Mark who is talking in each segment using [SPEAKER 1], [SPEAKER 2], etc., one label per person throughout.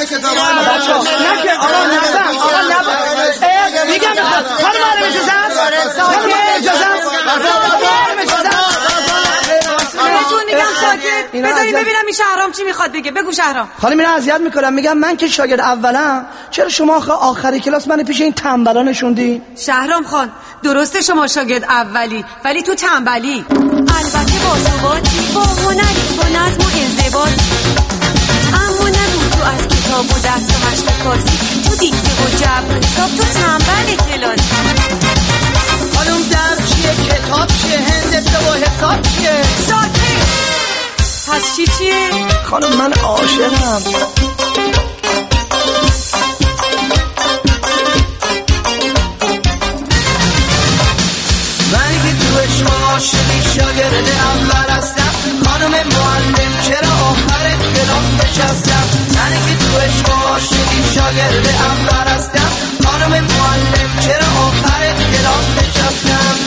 [SPEAKER 1] میگم خانم معلم
[SPEAKER 2] بذاری ببینم این شهرام چی میخواد بگه. بگو شهرام.
[SPEAKER 1] خانم اینو اذیت میکنم. میگم من که شاگرد اولم، چرا شما آخر کلاس من پیش این تنبلا نشوندی؟
[SPEAKER 2] شهرام خان درسته شما شاگرد اولی ولی تو تنبلی. البته با ثباتی، با هنری، با نظم و انضباط، اما نگو تو از کتاب و دست و مشق کاسی، تو دیکته و جبر حساب تو تنبل کلاسی.
[SPEAKER 1] خانم درس چیه؟ کتاب چیه؟ هندسه و حساب چیه؟
[SPEAKER 2] ساکت. پس چیه؟
[SPEAKER 1] خانم من عاشقم. من که تو عشق عاشقی شاگرد اول هستم. خانم معلم چرا آخر کلاس نشستم؟ من که تو عشق عاشقی شاگرد اول هستم. خانم معلم چرا آخر کلاس نشستم؟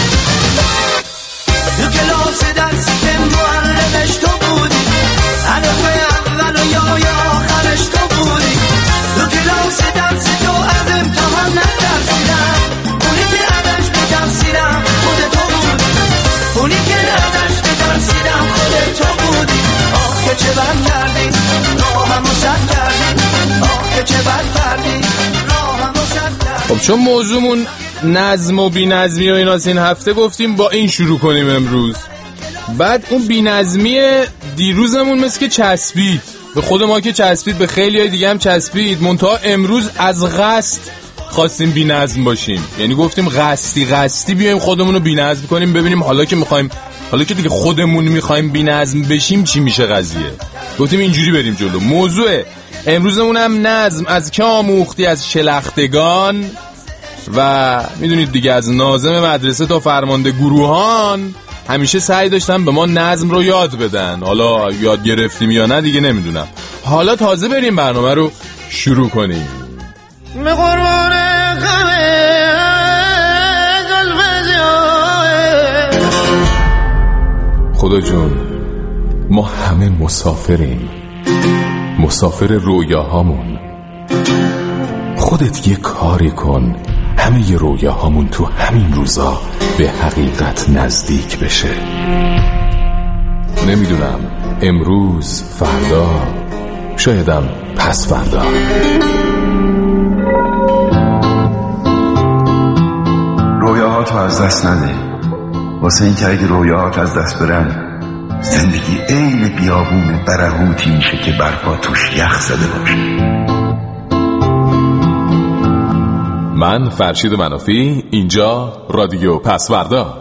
[SPEAKER 1] تو کلاس درسی که معلمش تو بودی، هدف اول و یا آخرش تو بودی. تو کلاس درسی تو از امتحان نترسیدم، اونی که ازش بترسیدم خود تو بودی. اونی که ازش بترسیدم خود تو بودی. آخ که چه بد کردی راهمو سد کردی. آخ که چه بد کردی راهمو سد کردی.
[SPEAKER 3] خب چون موضوعمون نظم و بی نظمی و ایناست، این هفته گفتیم با این شروع کنیم امروز. بعد اون بی نظمی دیروزمون مثل که چسبید به خود ما، که چسبید به خیلی های دیگه هم چسبید. منتها امروز از قصد خواستیم بی نظم باشیم، یعنی گفتیم قصدی بیایم خودمون رو بی نظم کنیم، ببینیم حالا که دیگه خودمون میخوایم بی نظم بشیم چی میشه قضیه. گفتیم اینجوری بریم جلو. موضوع امروزمون هم نظم. از که آموختی؟ از شلختگان. و میدونید دیگه از ناظم مدرسه تا فرمانده گروهان همیشه سعی داشتن به ما نظم رو یاد بدن. حالا یاد گرفتیم یا نه دیگه نمیدونم. حالا تازه بریم برنامه رو شروع کنیم. خدا جون، ما همه مسافریم، مسافر رویاهامون. خودت یه کاری کن همه رویاهامون تو همین روزا به حقیقت نزدیک بشه. نمیدونم امروز، فردا، شایدم پس فردا.
[SPEAKER 4] رویاهاتو از دست نده، واسه این که اگه رویاهات از دست برن زندگی عین بیابون برهوتی میشه که برپا توش یخ زده باشه.
[SPEAKER 3] من فرشید منافی، اینجا رادیو پسوردا.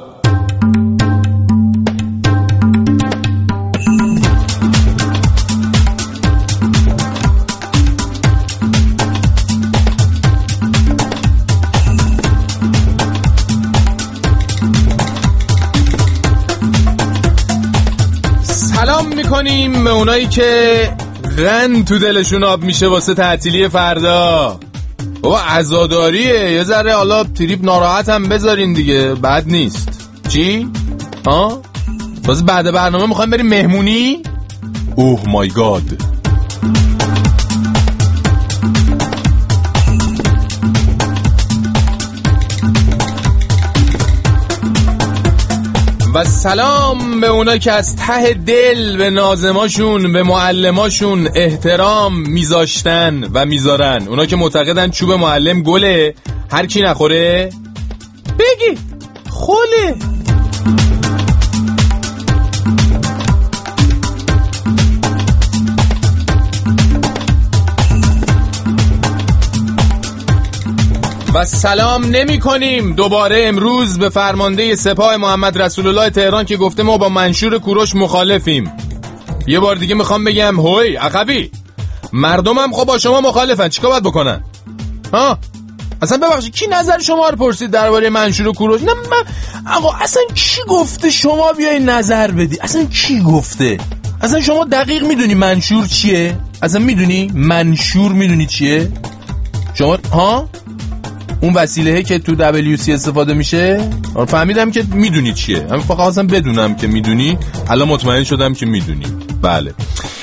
[SPEAKER 3] سلام میکنیم به اونایی که غن تو دلشون آب میشه واسه تعطیلی فردا. بابا عزاداریه، یه ذره حالا تریپ ناراحت هم بذارین دیگه، بد نیست. چی؟ ها؟ باز بعد برنامه میخوایم بریم مهمونی؟ اوه مای گاد. و سلام به اونا که از ته دل به ناظماشون، به معلماشون احترام میذاشتن و میذارن. اونا که معتقدن چوب معلم گله، هر کی نخوره بگی خله. و سلام نمی کنیم دوباره امروز به فرمانده سپاه محمد رسول الله تهران که گفته ما با منشور کوروش مخالفیم. یه بار دیگه میخوام بگم هوی عقبی، مردمم خب با شما مخالفن، چیکار باید بکنن؟ ها؟ اصلا ببخشید کی نظر شما رو پرسید درباره منشور کوروش؟ نه من آقا اصلا کی گفته شما بیای نظر بدی؟ اصلا کی گفته؟ اصلا شما دقیق میدونی منشور چیه؟ اصلا میدونی منشور میدونی چیه؟ شما ها؟ اون وسیله‌ای که تو WC استفاده میشه؟ فهمیدم که میدونی چیه. من فقط خواستم بدونم که میدونی. الان مطمئن شدم که میدونی. بله.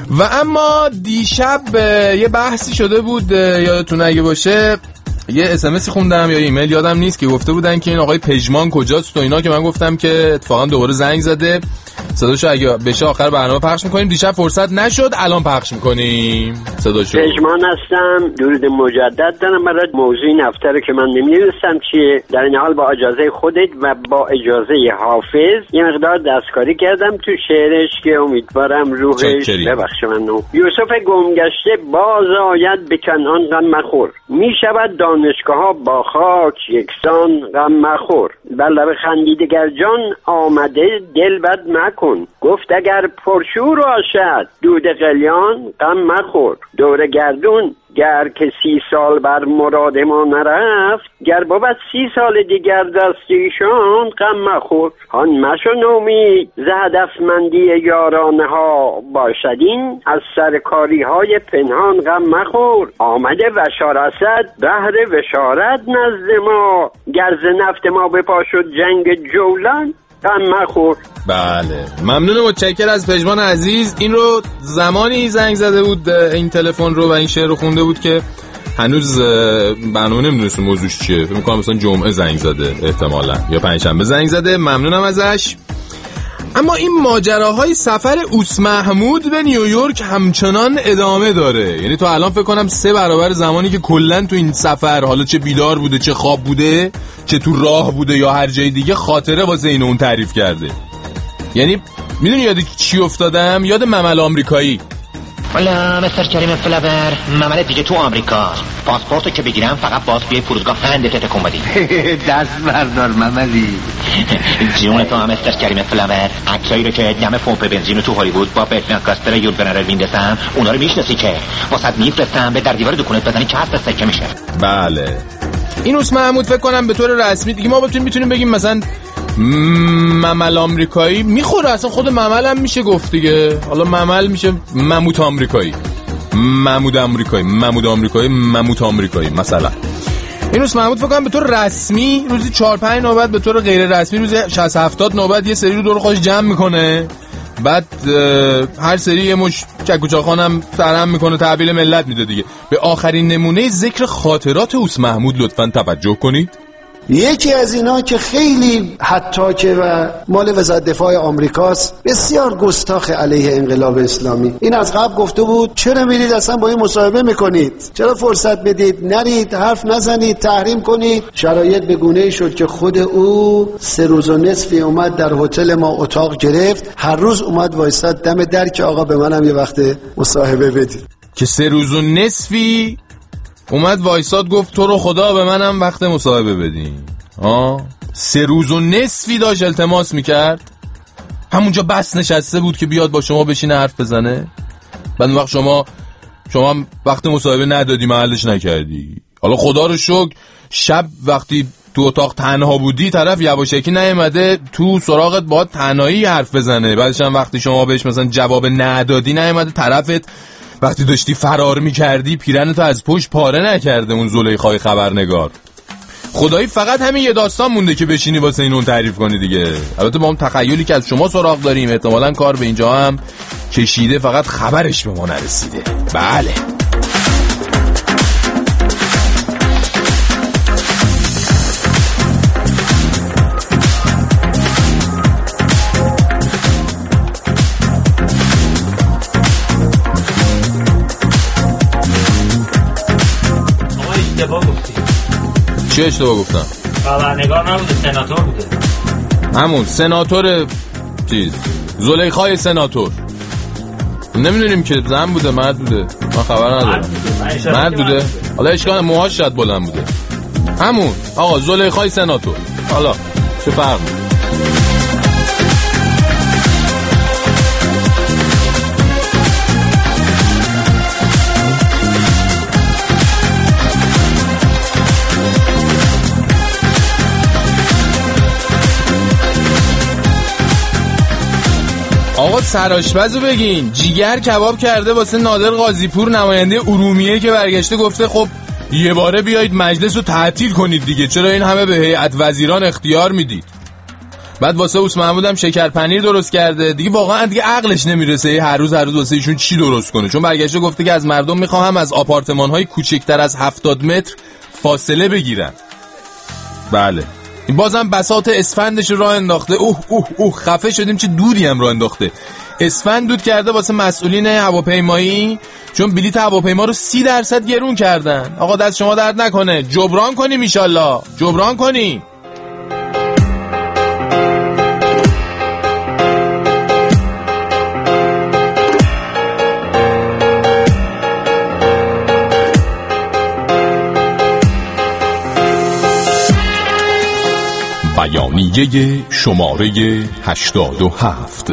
[SPEAKER 3] و اما دیشب یه بحثی شده بود، یادتون اگه باشه یه اسمسی خوندم یا ایمیل یادم نیست که گفته بودن که این آقای پژمان کجاست و اینا، که من گفتم که اتفاقا دوباره زنگ زده، صداشو اگه بشه آخر برنامه پخش میکنیم. دیشب فرصت نشد، الان پخش میکنیم صداشو.
[SPEAKER 5] پژمان هستم، درود مجدد دارم برای موضوع این هفته که من نمیدونستم چیه. در این حال با اجازه خودت و با اجازه حافظ یه مقدار دستکاری کردم تو شعرش که امیدوارم روحش ببخش منو. یوسف گمگشته باز آید به کنعان غم مخور، میشود دانشگاه ها با خاک یکسان غم مخور، بر لب خندیدگر جان آمده دل بد مکن، گفت اگر پرشور باشد دود قلیان غم مخور، دور گردون گر که 30 سال بر مراد ما نرفت، گر بود 30 سال دیگر دست ایشان غم مخور، هان مشو نومید ز هدفمندی یارانه ها، باشدین از سرکاری های پنهان غم مخور، آمده وشارسد بهر وشارت نزد ما، گر ز نفت ما بپا شد جنگ جولان غم مخور.
[SPEAKER 3] بله ممنون، متشکر از پژمان عزیز. این رو زمانی زنگ زده بود این تلفن رو و این شعر رو خونده بود که هنوز برنامه نمیدونست موضوعش چیه، فکر می‌کنم مثلا جمعه زنگ زده احتمالاً یا پنجشنبه زنگ زده. ممنونم ازش. اما این ماجراهای سفر اوس محمود به نیویورک همچنان ادامه داره، یعنی تو الان فکر کنم 3 برابر زمانی که کلن تو این سفر، حالا چه بیدار بوده چه خواب بوده چه تو راه بوده یا هر جای دیگه، خاطره واسه این اون تعریف کرده. یعنی میدونی یاد چی افتادم؟ یاد ممل آمریکایی.
[SPEAKER 6] والا مستر کریم فلاور، ممل دیگه تو آمریکا. پاسپورتو که بگیرم فقط باز بیای فرودگاه هندت تکون بدی.
[SPEAKER 7] دست بردار مملی.
[SPEAKER 6] جون تو هم مستر کریم فلاور، عکسایی رو که دم پمپ بنزین تو هالیوود با برت لانکاستر یور جنرال میندسم، اونا رو میشناسی که واسط میفرستم به در دیوار دکونت بزنی چسب سکه میشه.
[SPEAKER 3] بله این اوس محمود فکر کنم به طور رسمی دیگه ما میتونیم بگیم مثلا ممل آمریکایی میخوره، اصلا خود ممل هم میشه گفت دیگه. حالا ممل میشه مموت آمریکایی، مموت آمریکایی مثلا. این اوس محمود فکر کنم به طور رسمی روزی 4-5 نوبت، به طور غیر رسمی روزی 60-70 نوبت یه سری رو دور خودش جمع میکنه، بعد هر سری یه مش چک و چاخانم سرهم میکنه، تحویل ملت میده دیگه. به آخرین نمونه ذکر خاطرات اوس محمود لطفاً توجه کنید.
[SPEAKER 8] یکی از اینا که خیلی حتی که و مال وزارت دفاع آمریکاست، بسیار گستاخ علیه انقلاب اسلامی. این از قبل گفته بود چرا میرید اصلا با این مصاحبه میکنید، چرا فرصت بدید نرید حرف نزنید تحریم کنید. شرایط به گونه‌ای شد که خود او 3 روز و نصفی اومد در هتل ما اتاق گرفت، هر روز اومد وایساد دم در که آقا به منم یه وقت مصاحبه بدید.
[SPEAKER 3] که 3 روز و نصفی اومد وایساد گفت تو رو خدا به منم وقت مصاحبه بدین. 3 روز و نصفی داشت التماس میکرد، همونجا بس نشسته بود که بیاد با شما بشینه حرف بزنه. بعد وقت شما وقت مصاحبه ندادی، محلش نکردی. حالا خدا رو شکر شب وقتی تو اتاق تنها بودی طرف یواشکی نیومده تو سراغت با تنهایی حرف بزنه. بعدش هم وقتی شما بهش مثلا جواب ندادی نیومده طرفت وقتی داشتی فرار میکردی پیرنتو از پشت پاره نکرده اون زلیخای خبرنگار. خدایی فقط همین یه داستان مونده که بشینی واسه این اون تعریف کنی دیگه. البته با اون تخیلی که از شما سراغ داریم احتمالاً کار به اینجا هم کشیده، فقط خبرش به ما نرسیده. بله چه اشتباه گفتم؟
[SPEAKER 9] خبرنگار نبوده، سناتور بوده.
[SPEAKER 3] همون سناتور چیز زلیخای سناتور. نمیدونیم که زن بوده مرد بوده، من خبر ندارم. مرد بوده. حالا اشکال موهاش شاید بلند بوده. همون آقا زلیخای سناتور. حالا چه فرق میکنه؟ آقا سرآشپزو بگین، جیگر کباب کرده واسه نادر قاضیپور نماینده ارومیه که برگشته گفته خب یه باره بیایید مجلس رو تعطیل کنید دیگه، چرا این همه به هیئت وزیران اختیار میدید؟ بعد واسه اوس محمود هم شکر پنیر درست کرده. دیگه واقعا دیگه عقلش نمیرسه هر روز واسه ایشون چی درست کنه، چون برگشته گفته که از مردم میخوام از آپارتمان‌های کوچکتر از 70 متر فاصله بگیرن. بله این بازم بساط اسفندش راه انداخته. خفه شدیم چه دودی هم راه انداخته. اسفند دود کرده واسه مسئولین هواپیمایی، چون بلیط هواپیما رو 30% گرون کردن. آقا دست شما درد نکنه، جبران کنیم ان شاءالله، جبران کنیم. بیانیه شماره 87.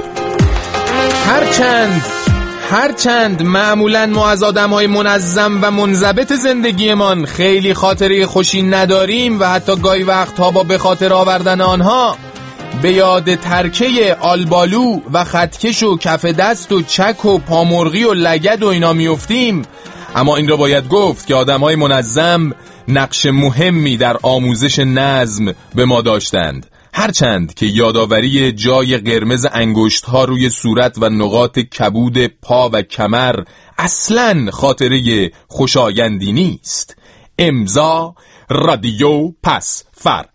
[SPEAKER 3] هرچند معمولاً ما از آدم‌های منظم و منضبط زندگیمان خیلی خاطره خوشی نداریم و حتی گاهی وقتها با به خاطر آوردن آنها به یاد ترکه آلبالو و خطکش و کف دست و چک و پامرغی و لگد و اینا میافتیم، اما این را باید گفت که آدم‌های منظم نقش مهمی در آموزش نظم به ما داشتند. هرچند که یادآوری جای قرمز انگشت‌ها روی صورت و نقاط کبود پا و کمر اصلاً خاطره خوشایندی نیست. امضا رادیو پس فردا.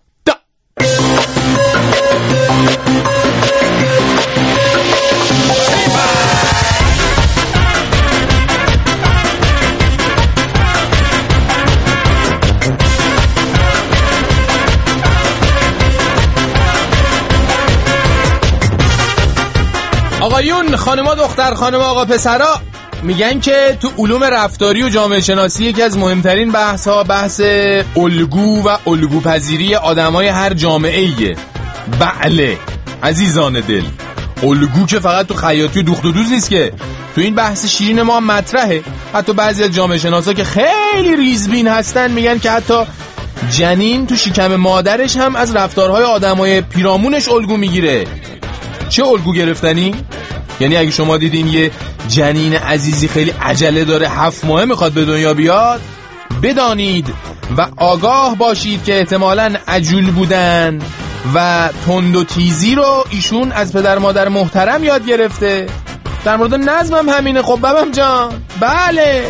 [SPEAKER 3] آقایون، خانما، دختر خانم، آقا پسرا، میگن که تو علوم رفتاری و جامعه شناسی یکی از مهمترین بحث الگو و الگوپذیری آدمای هر جامعه‌ایه. بله عزیزان دل، الگو که فقط تو خیاطی و دوخت و دوز نیست، که تو این بحث شیرین ما مطرحه. حتی بعضی از جامعه شناسا که خیلی ریزبین هستن میگن که حتی جنین تو شکم مادرش هم از رفتارهای آدمای پیرامونش الگو میگیره. چه الگو گرفتنی؟ یعنی اگه شما دیدین یه جنین عزیزی خیلی عجله داره 7 ماهه میخواد به دنیا بیاد، بدانید و آگاه باشید که احتمالاً عجول بودن و تند و تیزی رو ایشون از پدر مادر محترم یاد گرفته. در مورد نظمم همینه. خب بابام جان، بله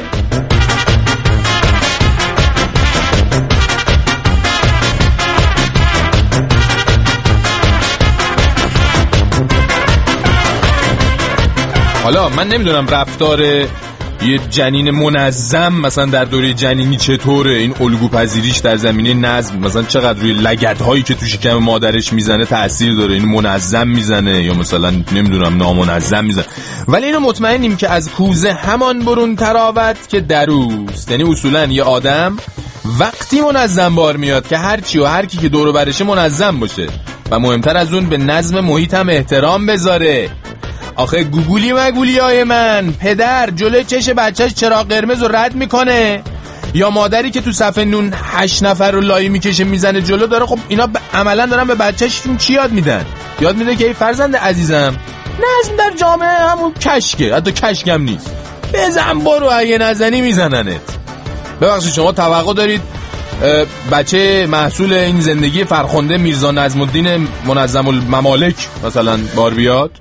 [SPEAKER 3] حالا من نمیدونم رفتار یه جنین منظم مثلا در دوره جنینی چطوره، این الگو پذیریش در زمینه نظم مثلا چقدر روی لگدهایی که تو شکم مادرش میزنه تأثیر داره، این منظم میزنه یا مثلا نمیدونم نامنظم میزنه. ولی اینو مطمئنیم که از کوزه همان برون تراوت که دروست. یعنی اصولا یه آدم وقتی منظم بار میاد که هرچی و هر کی که دور و برشه منظم باشه و مهمتر از اون به نظم محیط هم احترام بذاره. آخه گوگولی مگولیای من، پدر جلوی چش بچهش چراغ قرمز رو رد میکنه یا مادری که تو صف نون 8 نفر رو لایی میکشه میزنه جلو داره، خب اینا عملا دارن به بچهشون چی یاد میدن؟ یاد میده که ای فرزند عزیزم، نظم در جامعه همون کشکه، حتی کشکم نیست، بزن برو، اگه نزنی میزننت. ببخشید شما توقع دارید بچه محصول این زندگی فرخنده میرزا نظم الدین منظم الممالک مثلا بار بیاد؟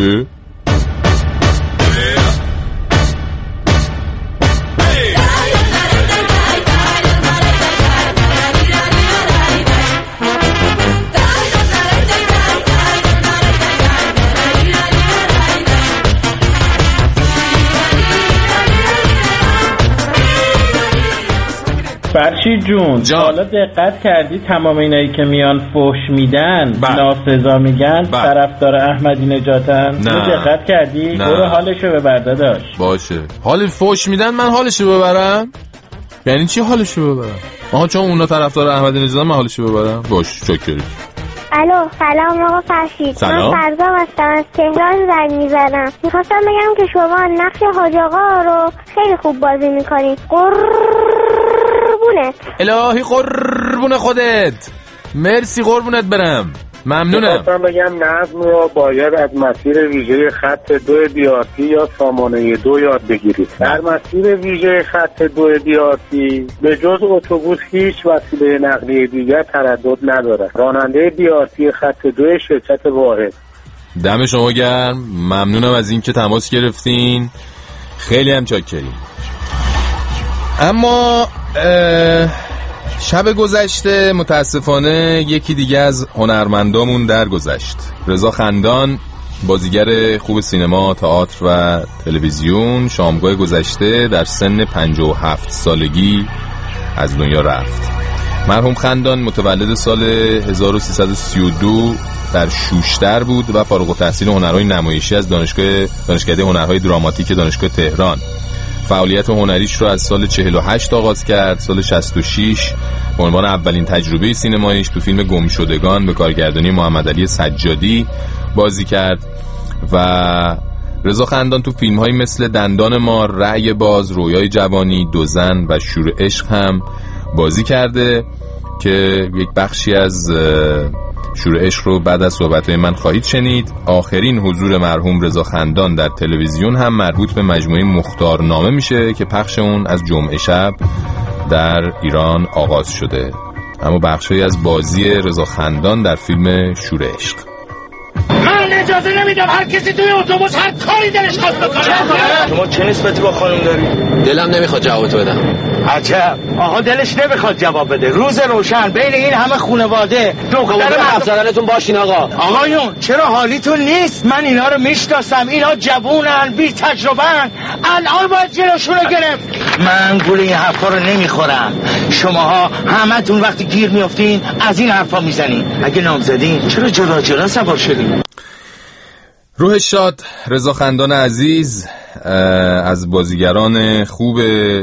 [SPEAKER 10] فرشید جون، حالا دقت کردی تمام اینایی که میان فحش میدن ناسزا میگن طرفدار احمدی نژادن؟ دقت کردی؟ برو حالشو ببر داداش.
[SPEAKER 3] باشه، حال فحش میدن من حالشو ببرم؟ یعنی چی حالشو ببرم؟ آها چون اونا طرفدار احمدی نژادن من حالشو ببرم؟ باش شکری.
[SPEAKER 11] الو سلام آقا فرشید، من فرزا هستم از تهران زنگ میزنم. میخواستم بگم که شما نقش حاج آقا رو خیلی خوب بازی میکنید. قربونت.
[SPEAKER 3] الهی قربون خودت، مرسی قربونت برم. ممنونم.
[SPEAKER 12] من بگم نظم رو باید از مسیر ویژه خط 2 بیارتی یا سامانه 2 یاد بگیرید. در مسیر ویژه خط 2 بیارتی به جز اتوبوس هیچ وسیله نقلیه دیگر تردد نداره. راننده بیارتی خط 2 شرکت واحد.
[SPEAKER 3] دم شما گرم. ممنونم از اینکه تماس گرفتین. خیلی هم چاکریم. اما شب گذشته متاسفانه یکی دیگه از هنرمندامون درگذشت. رضا خندان، بازیگر خوب سینما، تئاتر و تلویزیون، شامگاه گذشته در سن 57 سالگی از دنیا رفت. مرحوم خندان متولد سال 1332 در شوشتر بود و فارغ التحصیل هنرهای نمایشی از دانشکده هنرهای دراماتیک دانشگاه تهران. فعالیت هنریش رو از سال 48 آغاز کرد. سال 66 به عنوان اولین تجربه سینماییش تو فیلم گمشدگان به کارگردانی محمدعلی سجادی بازی کرد و رضا خندان تو فیلم‌هایی مثل دندان مار، رأی باز، رویای جوانی، دو زن و شور عشق هم بازی کرده که یک بخشی از شور عشق رو بعد از صحبت‌های من خواهید شنید. آخرین حضور مرحوم رضا خندان در تلویزیون هم مربوط به مجموعه مختارنامه میشه که پخش اون از جمعه شب در ایران آغاز شده. اما بخشی از بازی رضا خندان در فیلم شور عشق.
[SPEAKER 13] من اجازه نمیدم هر کسی توی اتوبوس هر کاری دلش خواست بکنه.
[SPEAKER 14] شما چه نسبتی با خانم داری؟ دلم نمیخواد جوابتو بدم.
[SPEAKER 13] عجب، آها دلش نمیخواد جواب بده. روز روشن بین این همه خانواده دختر
[SPEAKER 14] افسرانتون باشین آقا.
[SPEAKER 13] آقایون چرا حالیتون نیست؟ من اینا رو میشناسم، اینا جوونن، بی تجربه‌ن، الان باید جلوشون رو گرفت. من گول این حرفا رو نمیخورم. شماها همتون وقتی گیر میافتین از این حرفا میزنین. اگه نامزدین چرا جدا جدا سوار شدین؟
[SPEAKER 3] روح شاد رضا خندان عزیز از بازیگران خوب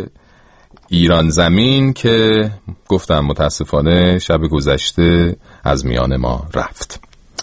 [SPEAKER 3] ایران زمین که گفتم متاسفانه شب گذشته از میان ما رفت.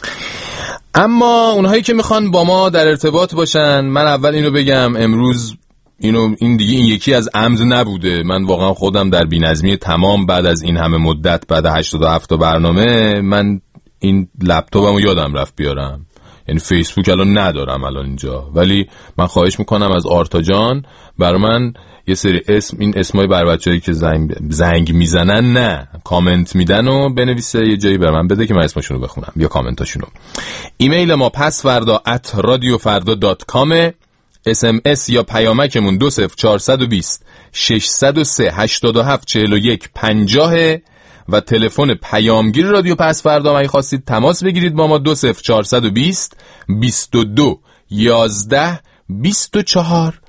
[SPEAKER 3] اما اونهایی که میخوان با ما در ارتباط باشن، من اول اینو بگم، امروز این دیگه این یکی از عمد نبوده. من واقعا خودم در بی‌نظمی تمام بعد از این همه مدت، بعد 87 تا برنامه، من این لپتاپمو یادم رفت بیارم. یعنی فیسبوک الان ندارم الان اینجا، ولی من خواهش میکنم از آرتا جان برای من یه سری این اسمای بر بچه‌ای که زنگ میزنن نه کامنت میدن و بنویسه یه جایی برای من بده که من اسمشون رو بخونم یا کامنتاشونو. ایمیل ما pasfarda@radiofarda.com. SMS یا پیامکمون 20420 603 87 41 50 و تلفن پیامگیر رادیو پس فردا. اگه خواستید تماس بگیرید با ما 20420 22 11 24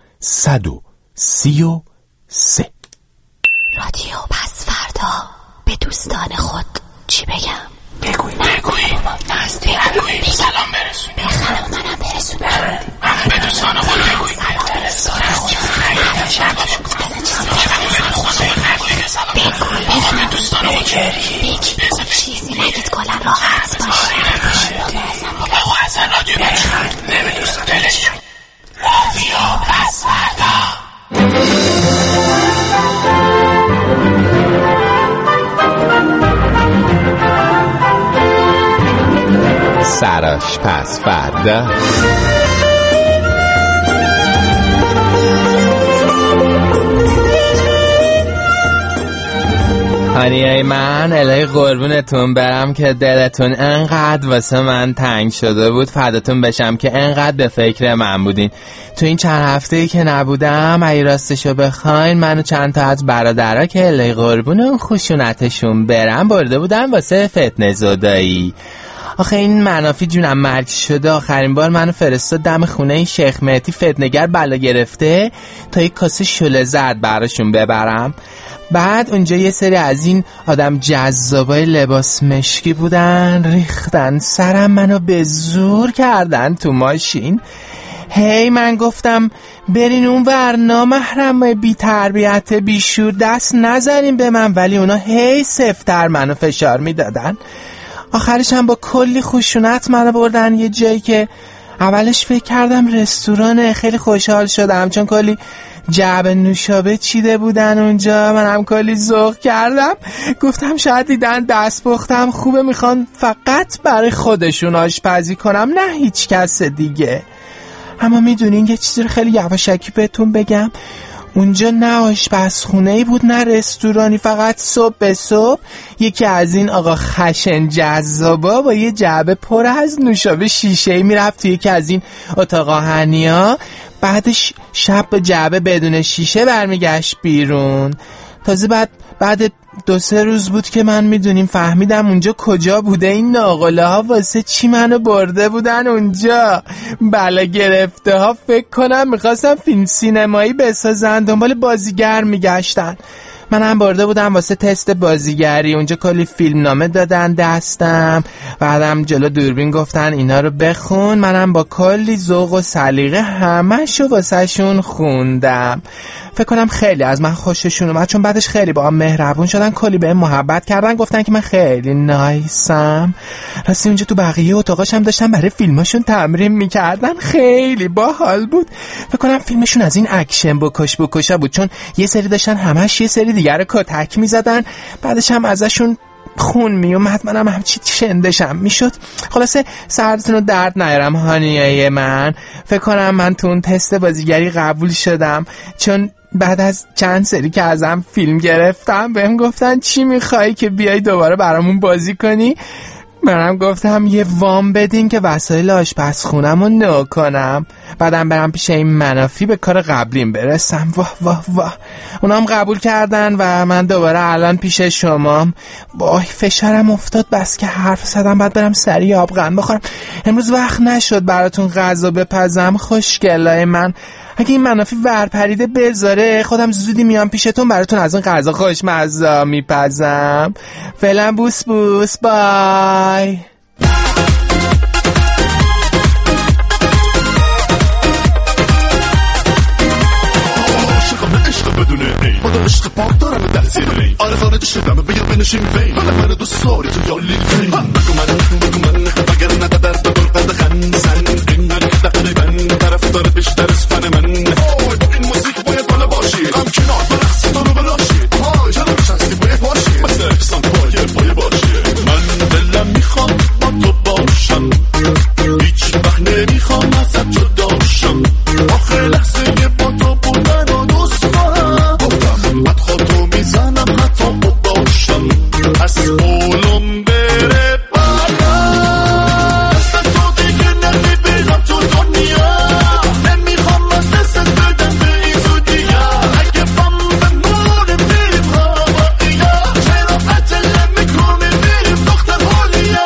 [SPEAKER 3] 133.
[SPEAKER 15] رادیو پس فردا به دوستان خود چی بگم؟
[SPEAKER 13] بگوی نزدیک بگوی سلام برسون
[SPEAKER 15] بخرم منم برسون
[SPEAKER 13] به دوستان خود بگوی به دوستان خود
[SPEAKER 15] چیزی نگید گلم راحت باشه.
[SPEAKER 13] بابا اصلا رادیو بخند نمی دوستان دلشون رادیو پس فردا.
[SPEAKER 3] سراش پس فردا. هانیای من الهی قربونتون برم که دلتون انقدر واسه من تنگ شده بود، فداتون بشم که انقدر به فکر من بودین. تو این چند هفته‌ای که نبودم ای راستشو بخواین منو چند تا از برادرها که الهی قربون اون خشونتشون برم برده بودن واسه فتنه زدایی. آخه این منافی جونم مرگ شده آخرین بار منو فرستاد دم خونه شیخ مهدی فتنه‌گر بلا گرفته تا یک کاسه شله زرد براشون ببرم. بعد اونجا یه سری از این آدم جذابای لباس مشکی بودن، ریختن سرم، منو به زور کردن تو ماشین. هی من گفتم برین اون ور، نامحرمای بی تربیت بی شور دست نزنین به من، ولی اونا هی سفتر منو فشار میدادن. آخرش هم با کلی خشونت منو بردن یه جایی که اولش فکر کردم رستورانه. خیلی خوشحال شدم چون کلی
[SPEAKER 16] جعبه نوشابه چیده بودن اونجا. منم کلی ذوق کردم، گفتم شاید دیدن دست پختم خوبه، میخوان فقط برای خودشون آشپزی کنم، نه هیچ کس دیگه. اما میدونین یه چیزی رو خیلی یواشکی بهتون بگم، اونجا نه آشپزخونه‌ای بود نه رستورانی، فقط صبح به صبح یکی از این آقا خشن جذابا با یه جعبه پر از نوشابه شیشه‌ای میرفت توی یکی از این اتاق آهنیا، بعدش شب با جعبه بدون شیشه برمیگشت بیرون. تازه بعد 2-3 روز بود که من میدونیم فهمیدم اونجا کجا بوده این ناقله ها، واسه چی منو برده بودن اونجا. بلا گرفته ها فکر کنم میخواستم فیلم سینمایی بسازن، دنبال بازیگر میگشتن. منم برده بودم واسه تست بازیگری، اونجا کلی فیلم نامه دادن دستم، بعدم جلو دوربین گفتن اینا رو بخون، منم با کلی ذوق و سلیقه همه‌شو واسه شون خوندم. فکر کنم خیلی از من خوششون اومد، چون بعدش خیلی با هم مهربون شدن، کلی بهم محبت کردن، گفتن که من خیلی نایسم. راستی اونجا تو بقیه اتاقاش هم داشتن برای فیلماشون تمرین میکردن، خیلی باحال بود. فکر کنم فیلمشون از این اکشن بکشا بود، چون یه سری داشتن همش یه سری دیگه رو کتک میزدن، بعدش هم ازشون خون میومد، منم همچی شندشم میشد. خلاصه سرتون رو درد نیارم هانیای من، فکر کنم من تو اون تست بازیگری قبول شدم، چون بعد از چند سری که ازم فیلم گرفتم بهم گفتن چی میخوای که بیای دوباره برامون بازی کنی. منم گفتم یه وام بدین که وسایل آشپزخونم رو نو کنم، بعدم برم پیش این منافی به کار قبلیم برسم. واه واه واه، اونام قبول کردن و من دوباره الان پیش شمام. وای فشارم افتاد بس که حرف زدم، بعد برم سریع آبغن بخورم. امروز وقت نشد براتون غذا بپزم خوشگلای من. اگه این منافی ورپریده بذاره خودم زودی میام پیشتون براتون از این غذا خوشمزه میپزم. فعلا بوس بوس، بای.
[SPEAKER 17] بدون ای با عشق پاک دارم در زیر ای عارفانه شدم بیا بنشین وی حالا من دوست داری تو یا لیل وی بگو من اگر نه در دو قد خنزن اینقدر که تقریبا طرف داره بیشتر از فن من. با این موسیقی باید بالا باشی، هم کنار با رقص تو رو بلاشی، چرا بشنسی باید باشی مثل احسان پایه باشی. من دلم میخوام با تو باشم، هیچ وقت نمیخوام ازت جدا شم، آخر لحظه با تو بودن و دوست دارم، بعد خودتو میزنم حتی باشم از قولم بره بالا. دست تو دیگه نمیبینم تو دنیا، نمیخوام از دست بدم به این زودیا، اگه بم بمونه میریم هواییا، چرا عجله میکنی میریم دختر حالیا.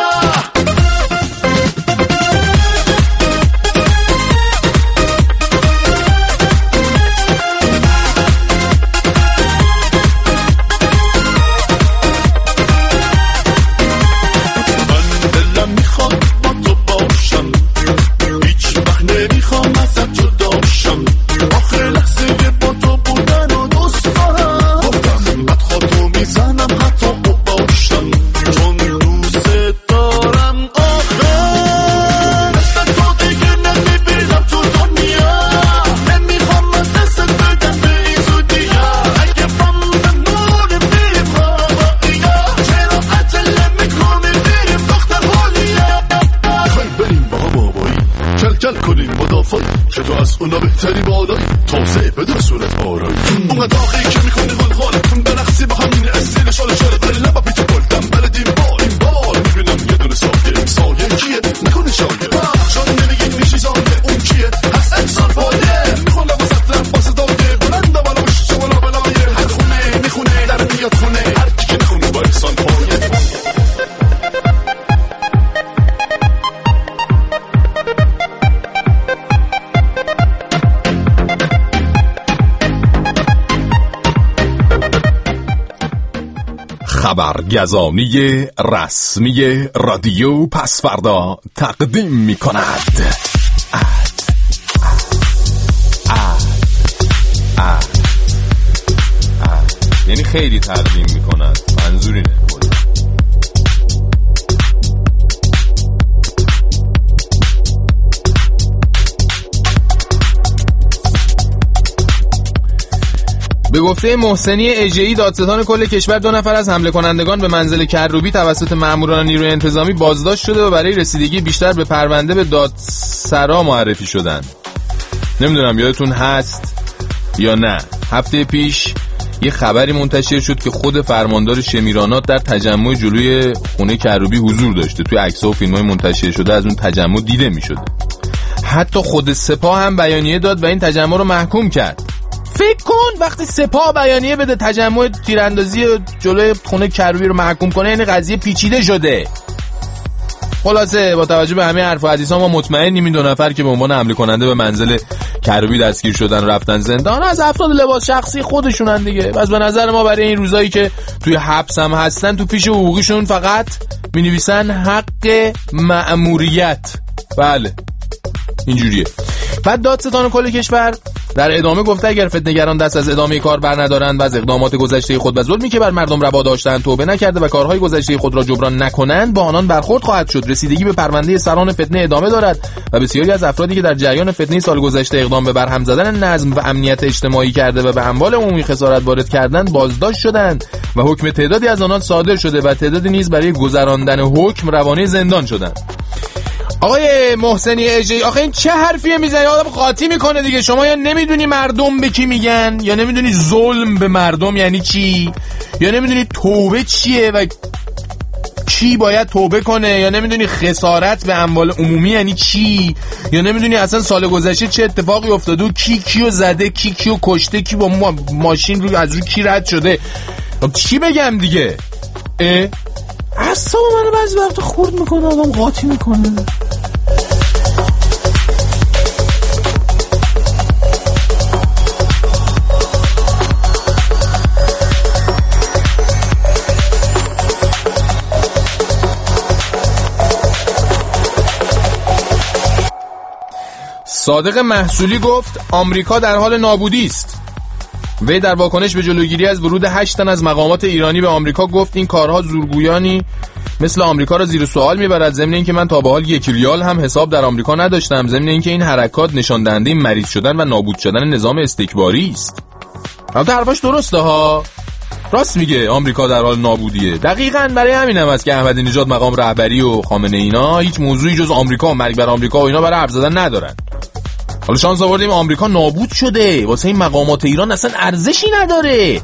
[SPEAKER 17] کل کنیم مدافعی که تو از اونا بهتری بالایی، توسعه بده صورت آرایی، اون داغی که میکنی غلغال برقصی با همین استیل شال شال بر لبا بیتو بلدم بلدیم این بار میبینم یه دونه سایه کیه نکنی شایه شان نمیگید میشی زایه، اون کیه هست انسان فایه میخون لبا سترم باز داده بلنده بالا بشت شوالا بلایه هر خونه میخونه در میاد خونه هر کی که نخونه با انسان فایه.
[SPEAKER 18] خبرگزانی رسمی رادیو پسفردا تقدیم می کند.
[SPEAKER 3] یعنی خیلی تقدیم می کند، منظور اینه. به گفته محسنی اژه‌ای دادستان کل کشور 2 نفر از حمله کنندگان به منزل کروبی توسط ماموران نیروی انتظامی بازداشت شده و برای رسیدگی بیشتر به پرونده به دادسرا معرفی شدند. نمیدونم یادتون هست یا نه، هفته پیش یه خبری منتشر شد که خود فرماندار شمیرانات در تجمع جلوی خونه کروبی حضور داشته. توی عکس‌ها و فیلم‌های منتشر شده از اون تجمع دیده می‌شده. حتی خود سپاه هم بیانیه داد و این تجمع رو محکوم کرد. فکر کن وقتی سپاه بیانیه بده تجمع تیراندازی جلوی خونه کروبی رو محکوم کنه، یعنی قضیه پیچیده شده. خلاصه با توجه به همه حرف و حدیثا ما مطمئنیم این 2 نفر که به عنوان حمله کننده به منزل کروبی دستگیر شدن رفتن زندان از افراد لباس شخصی خودشونن دیگه. پس به نظر ما برای این روزایی که توی حبس هم هستن تو پیش حقوقیشون فقط می‌نویسن حق مأموریت. بله اینجوریه. بعد دادستان کل کشور در ادامه گفته اگر فتنه‌گران دست از ادامه کار برندارند و از اقدامات گذشته خود و ظلمی که بر مردم روا داشتند توبه نکرده و کارهای گذشته خود را جبران نکنند با آنان برخورد خواهد شد. رسیدگی به پرونده سران فتنه ادامه دارد و بسیاری از افرادی که در جریان فتنه سال گذشته اقدام به برهم زدن نظم و امنیت اجتماعی کرده و به اموال عمومی خسارت وارد کردند بازداشت شدند و حکم تعدادی از آنان صادر شده و تعدادی نیز برای گذراندن حکم روانه زندان شدند. آقای محسنی اژه‌ای آخه این چه حرفیه میزنی؟ آدم قاطی میکنه دیگه. شما یا نمیدونی مردم به کی میگن، یا نمیدونی ظلم به مردم یعنی چی، یا نمیدونی توبه چیه و کی باید توبه کنه، یا نمیدونی خسارت به اموال عمومی یعنی چی، یا نمیدونی اصلا سال گذشته چه اتفاقی افتاده و کی کیو زده، کی کیو کشته، کی با ماشین رو از رو کی رد شده. چی بگم دیگه؟ اصلا منو بعضی وقت خورد میکنه، آدم قاطی میکنه. صادق محصولی گفت آمریکا در حال نابودی است. وی در واکنش به جلوگیری از ورود 8 تن از مقامات ایرانی به آمریکا گفت این کارها زورگویانی مثل آمریکا را زیر سوال میبرد، ضمن اینکه من تا به حال 1 ریال هم حساب در آمریکا نداشتم، ضمن اینکه این حرکات نشان دهنده مریض شدن و نابود شدن نظام استکباری است. البته حرفاش درسته ها، راست میگه آمریکا در حال نابودیه. دقیقاً برای همین هم است که احمدی نژاد مقام رهبری و خامنه اینا هیچ موضوعی جز آمریکا و مرگ بر آمریکا و اینا برای حرف زدن ندارن. حالا شانس آوردیم آمریکا نابود شده، واسه این مقامات ایران اصلا ارزشی نداره.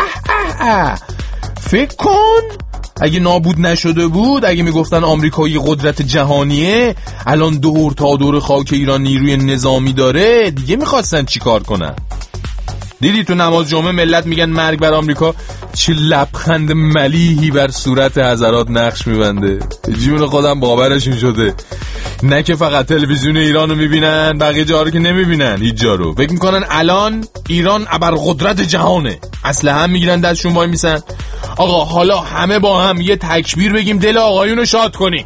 [SPEAKER 3] فکر کن اگه نابود نشده بود، اگه میگفتن آمریکایی قدرت جهانیه، الان دور تا دور خاک ایران نیروی نظامی داره، دیگه میخواستن چی کار کنن؟ دیدی تو نماز جمعه ملت میگن مرگ بر آمریکا، چه لبخند ملیحی بر صورت حضرات نقش میبنده. جون خودم باورشون شده. نه که فقط تلویزیون ایران رو میبینن، بقیه جا رو که نمیبینن، هیچ جا رو. فکر میکنن الان ایران ابرقدرت جهانه، اسلحه هم میگیرن دستشون وای میسن. آقا حالا همه با هم یه تکبیر بگیم دل آقایون رو شاد کنیم.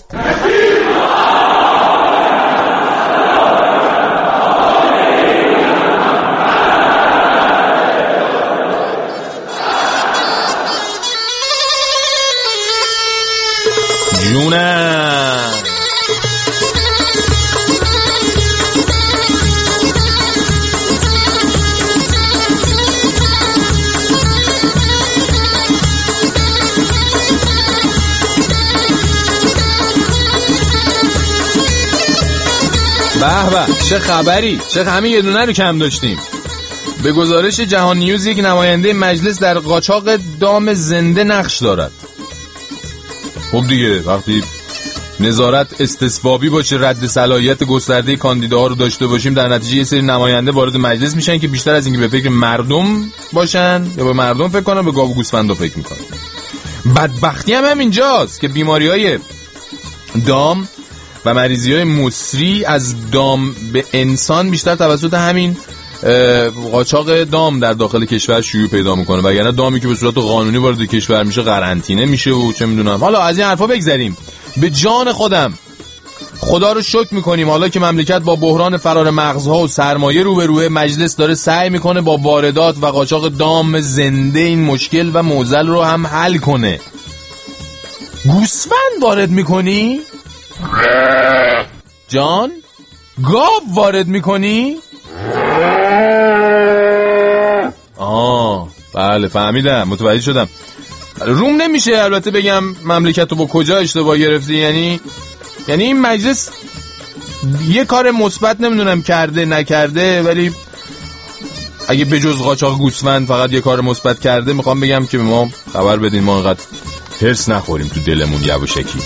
[SPEAKER 3] جونم به به چه خبری، چه همین یه دونه رو کم داشتیم. به گزارش جهان نیوز یک نماینده مجلس در قاچاق دام زنده نقش دارد. خب دیگه وقتی نظارت استصوابی باشه، رد صلاحیت گسترده کاندیداها رو داشته باشیم، در نتیجه یه سری نماینده وارد مجلس میشن که بیشتر از اینکه به فکر مردم باشن یا به مردم فکر کنن، به گاو و گوسفندا فکر میکنن. بدبختی هم اینجاست که بیماری‌های دام و مریضی‌های مصری از دام به انسان بیشتر توسط همین قاچاق دام در داخل کشور شیوع پیدا میکنه، وگرنه دامی که به صورت قانونی وارد کشور میشه قرنطینه میشه و چه میدونم. حالا از این حرفا بگذریم. به جان خودم خدا رو شکر میکنیم حالا که مملکت با بحران فرار مغزها و سرمایه روبروه، مجلس داره سعی میکنه با واردات و قاچاق دام زنده این مشکل و معضل رو هم حل کنه. گوسفند وارد میکنی؟ جان؟ گاو وارد میکنی؟ بله فهمیدم، متوجه شدم. روم نمیشه البته بگم مملکت رو با کجا اشتباه گرفتی. یعنی این مجلس یه کار مثبت نمیدونم کرده نکرده، ولی اگه به جز قاچاق گوسفند فقط یه کار مثبت کرده، میخوام بگم که به ما خبر بدین، ما انقدر هرس نخوریم تو دلمون یواشکی.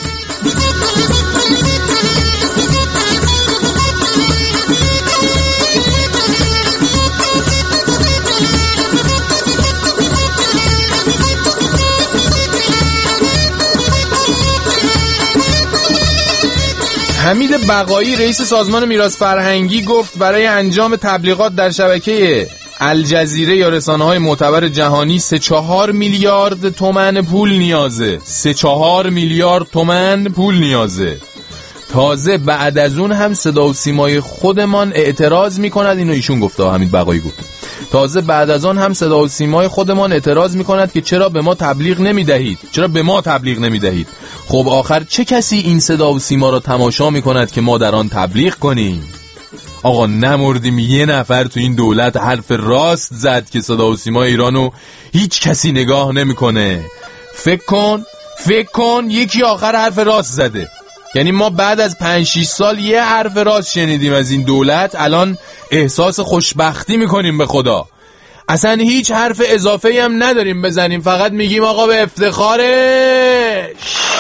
[SPEAKER 3] حمید بقایی رئیس سازمان میراث فرهنگی گفت برای انجام تبلیغات در شبکه الجزیره یا رسانه‌های معتبر جهانی 3-4 میلیارد تومان پول نیازه. 3-4 میلیارد تومان پول نیازه. تازه بعد از اون هم صدا و سیمای خودمان اعتراض میکند. اینو ایشون گفته، حمید بقایی گفت. تازه بعد از آن هم صدا و سیمای خودمان اعتراض میکند که چرا به ما تبلیغ نمیدهید. خب آخر چه کسی این صدا و سیما را تماشا میکند که ما در آن تبلیغ کنیم؟ آقا نمردیم یه نفر تو این دولت حرف راست زد که صدا و سیما ایرانو هیچ کسی نگاه نمیکنه. فکر کن یکی آخر حرف راست زده. یعنی ما بعد از 5-6 سال یه حرف راست شنیدیم از این دولت، الان احساس خوشبختی میکنیم به خدا. اصلا هیچ حرف اضافه‌ای هم نداریم بزنیم، فقط میگیم آقا به افتخارش.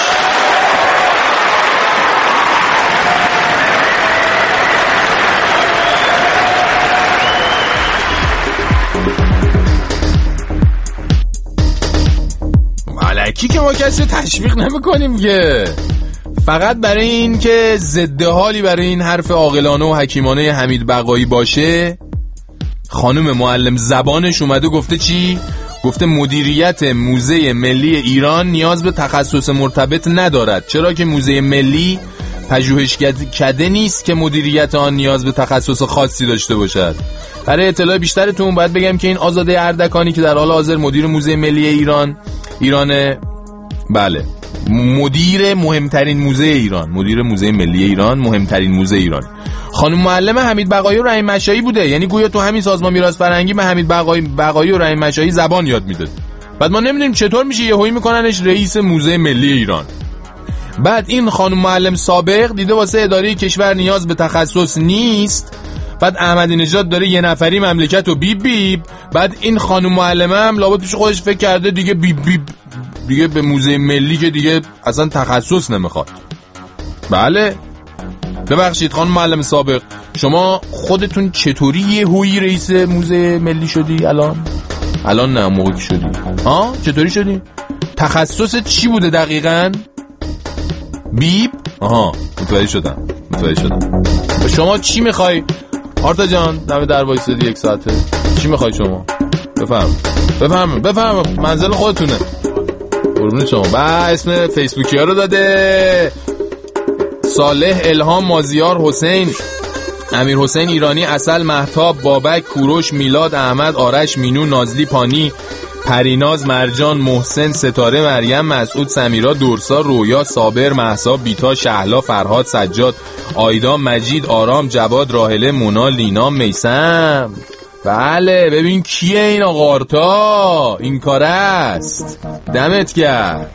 [SPEAKER 3] مالکی که ما کسی تشویق نمیکنیم که، فقط برای این که ضد حالی برای این حرف عاقلانه و حکیمانه حمید بقایی باشه، خانم معلم زبانش اومده گفته چی؟ گفته مدیریت موزه ملی ایران نیاز به تخصص مرتبط ندارد، چرا که موزه ملی پژوهشکده نیست که مدیریت آن نیاز به تخصص خاصی داشته باشد. برای اطلاع بیشترتون باید بگم که این آزاده اردکانی که در حال حاضر مدیر موزه ملی ایرانه، بله، مدیر مهمترین موزه ایران، مدیر موزه ملی ایران، مهمترین موزه ایران. خانم معلم حمید بقایی و رحیم مشایی بوده. یعنی گویا تو همین سازمان میراث فرهنگی به حمید بقایی و رحیم مشایی زبان یاد میداد. بعد ما نمیدونیم چطور میشه یهویی میکننش رئیس موزه ملی ایران. بعد این خانم معلم سابق دیده واسه اداره کشور نیاز به تخصص نیست. بعد احمدی نژاد داره یه نفری مملکت و بیب. بعد این خانم معلمه هم لابد پیش خودش فکر کرده دیگه دیگه به موزه ملی که دیگه اصلا تخصص نمیخواد. بله ببخشید خانم معلم سابق، شما خودتون چطوری یهویی رئیس موزه ملی شدی؟ الان نه موقعی که شدی چطوری شدی؟ تخصصت چی بوده دقیقاً؟ بیب؟ متوجه شدم. شما چی میخوای؟ آرتا جان دم در وایسادی 1 ساعته، چی میخوای شما؟ بفهم منزل خودتونه. قربون شما. اسم فیسبوکی ها رو داده: صالح، الهام، مازیار، حسین، امیر حسین ایرانی، اصل، مهتاب، بابک، کوروش، میلاد، احمد، آرش، مینو، نازلی، پانی، پریناز، مرجان، محسن، ستاره، مریم، مسعود، سمیرا، دورسا، رویا، صابر، مهسا، بیتا، شهلا، فرهاد، سجاد، آیدا، مجید، آرام، جواد، راهله، مونا، لینا، میسم. بله ببین کیه این آقا آرتا، این کار است. دمت گرم.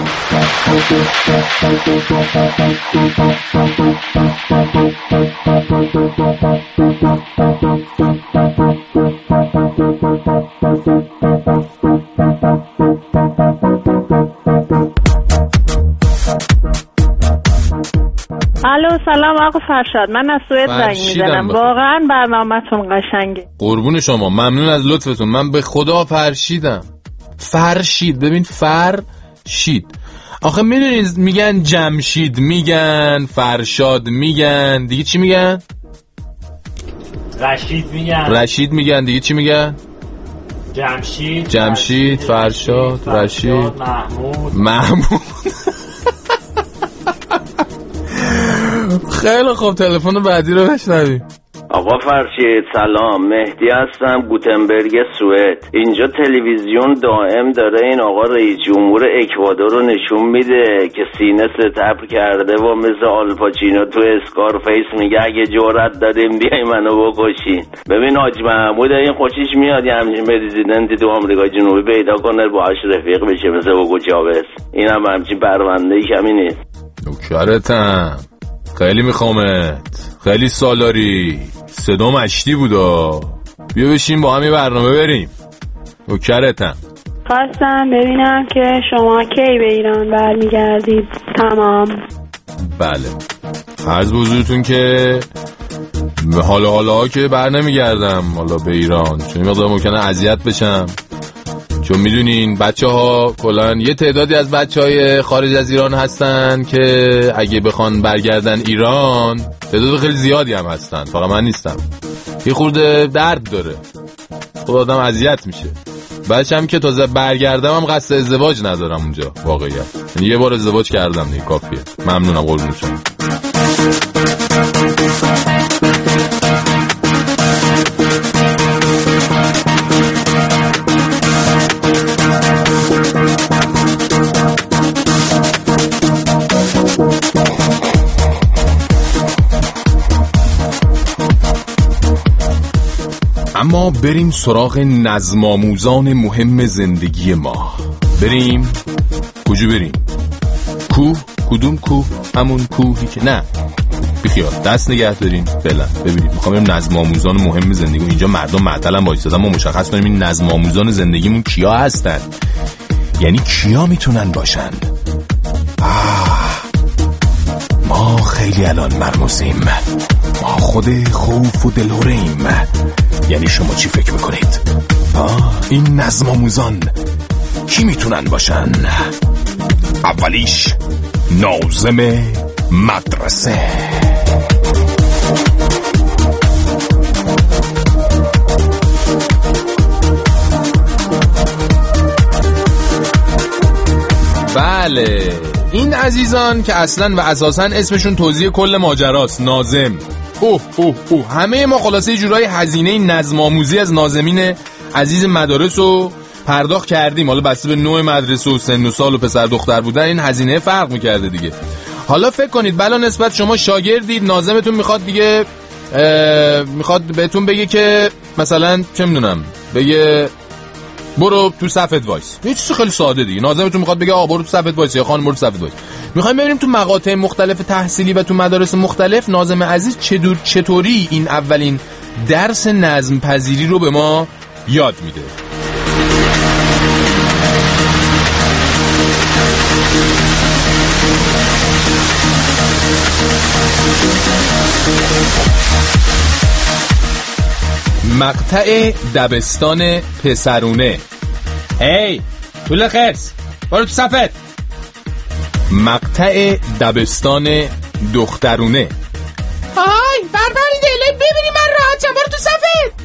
[SPEAKER 19] الو سلام آقا فرشاد، من از سوئد زنگ میزنم. واقعا برنامه‌تون قشنگه.
[SPEAKER 3] قربون شما، ممنون از لطفتون. من به خدا فرشید. ببین فرشید. آخه میدونید میگن جمشید، میگن فرشاد، میگن دیگه چی میگن؟ رشید میگن دیگه چی میگن؟ جمشید، فرشاد، رشید، محمود. خیلی خوب، تلفن بعدی رو بشنویم.
[SPEAKER 20] آقا فرشید سلام، مهدی هستم، گوتنبرگ سوئد. اینجا تلویزیون دائم داره این آقا رئیس جمهور اکوادور رو نشون میده که سینه ستبر کرده و مثل آلپاچینو تو اسکارفیس میگه اگه جرأت داریم بیای منو بکشین. ببین حاج محمود این خوشش میاد یه همچین پرزیدنتی تو آمریکا جنوبی پیدا کنه باهاش رفیق بشه مثل اوگو چاوز. این هم همچین پرونده‌ای کمی نیست.
[SPEAKER 3] نوکرتم، خیلی میخوامت، خیلی سالاری، صدا مشتی بودا. بیا بشین با همی برنامه بریم. نوکرتم.
[SPEAKER 19] خواستم ببینم که شما کی به ایران برمیگردید. تمام.
[SPEAKER 3] بله، عرض به حضورتون که حالا که بر نمیگردم حالا به ایران، چون مقدار ممکنه اذیت بشم، چون میدونین بچه ها کلان یه تعدادی از بچه های خارج از ایران هستن که اگه بخوان برگردن ایران تعداد خیلی زیادی هم هستن، فقط من نیستم. یه خورده درد داره، خود آدم اذیت میشه. بعدش هم که تازه برگردم هم قصد ازدواج ندارم اونجا واقعیت، یعنی یه بار ازدواج کردم دیگه کافیه. ممنونم، قربون شما. اما بریم سراغ نظم آموزان مهم زندگی ما. بریم کجا بریم؟ کوه؟ کدوم کوه؟ همون کوهی که نه بیخیال دست نگه دارین فعلا. ببینید میخوام بریم نظم آموزان مهم زندگی. اینجا مردم معطلن وایسادن، ما مشخص کنیم این نظم آموزان زندگیمون کیا هستن، یعنی کیا میتونن باشن. ما خیلی الان مرموزیم، ما خود خوف و دلهوریم. یعنی شما چی فکر میکنید؟ این نظم آموزان کی میتونن باشن؟ اولیش ناظم مدرسه. بله، این عزیزان که اصلا و اساسا اسمشون توضیح کل ماجراست، ناظم. همه ما خلاصه جورای هزینه نظم آموزی از ناظمین عزیز مدارس رو پرداخت کردیم. حالا بسته به نوع مدرسه و سن و سال و پسر دختر بودن این هزینه فرق میکرده دیگه. حالا فکر کنید بلا نسبت شما شاگردید، ناظمتون میخواد دیگه میخواد بهتون بگه که مثلا چه میدونم بگه برو تو صفت وایس. یه چیز خیلی ساده دیگه. ناظمتون میخواد بگه برو تو صفت وایس یا خانم برو تو صفت وایس. میخوایم ببینیم تو مقاطع مختلف تحصیلی و تو مدارس مختلف ناظم عزیز چطوری این اولین درس نظم پذیری رو به ما یاد میده. مقطع دبستان پسرونه.
[SPEAKER 21] هی طول خرس برو تو صفت.
[SPEAKER 3] مقطع دبستان دخترونه.
[SPEAKER 16] آی بربرید الهی ببینی من راحت شم، برو تو صفت.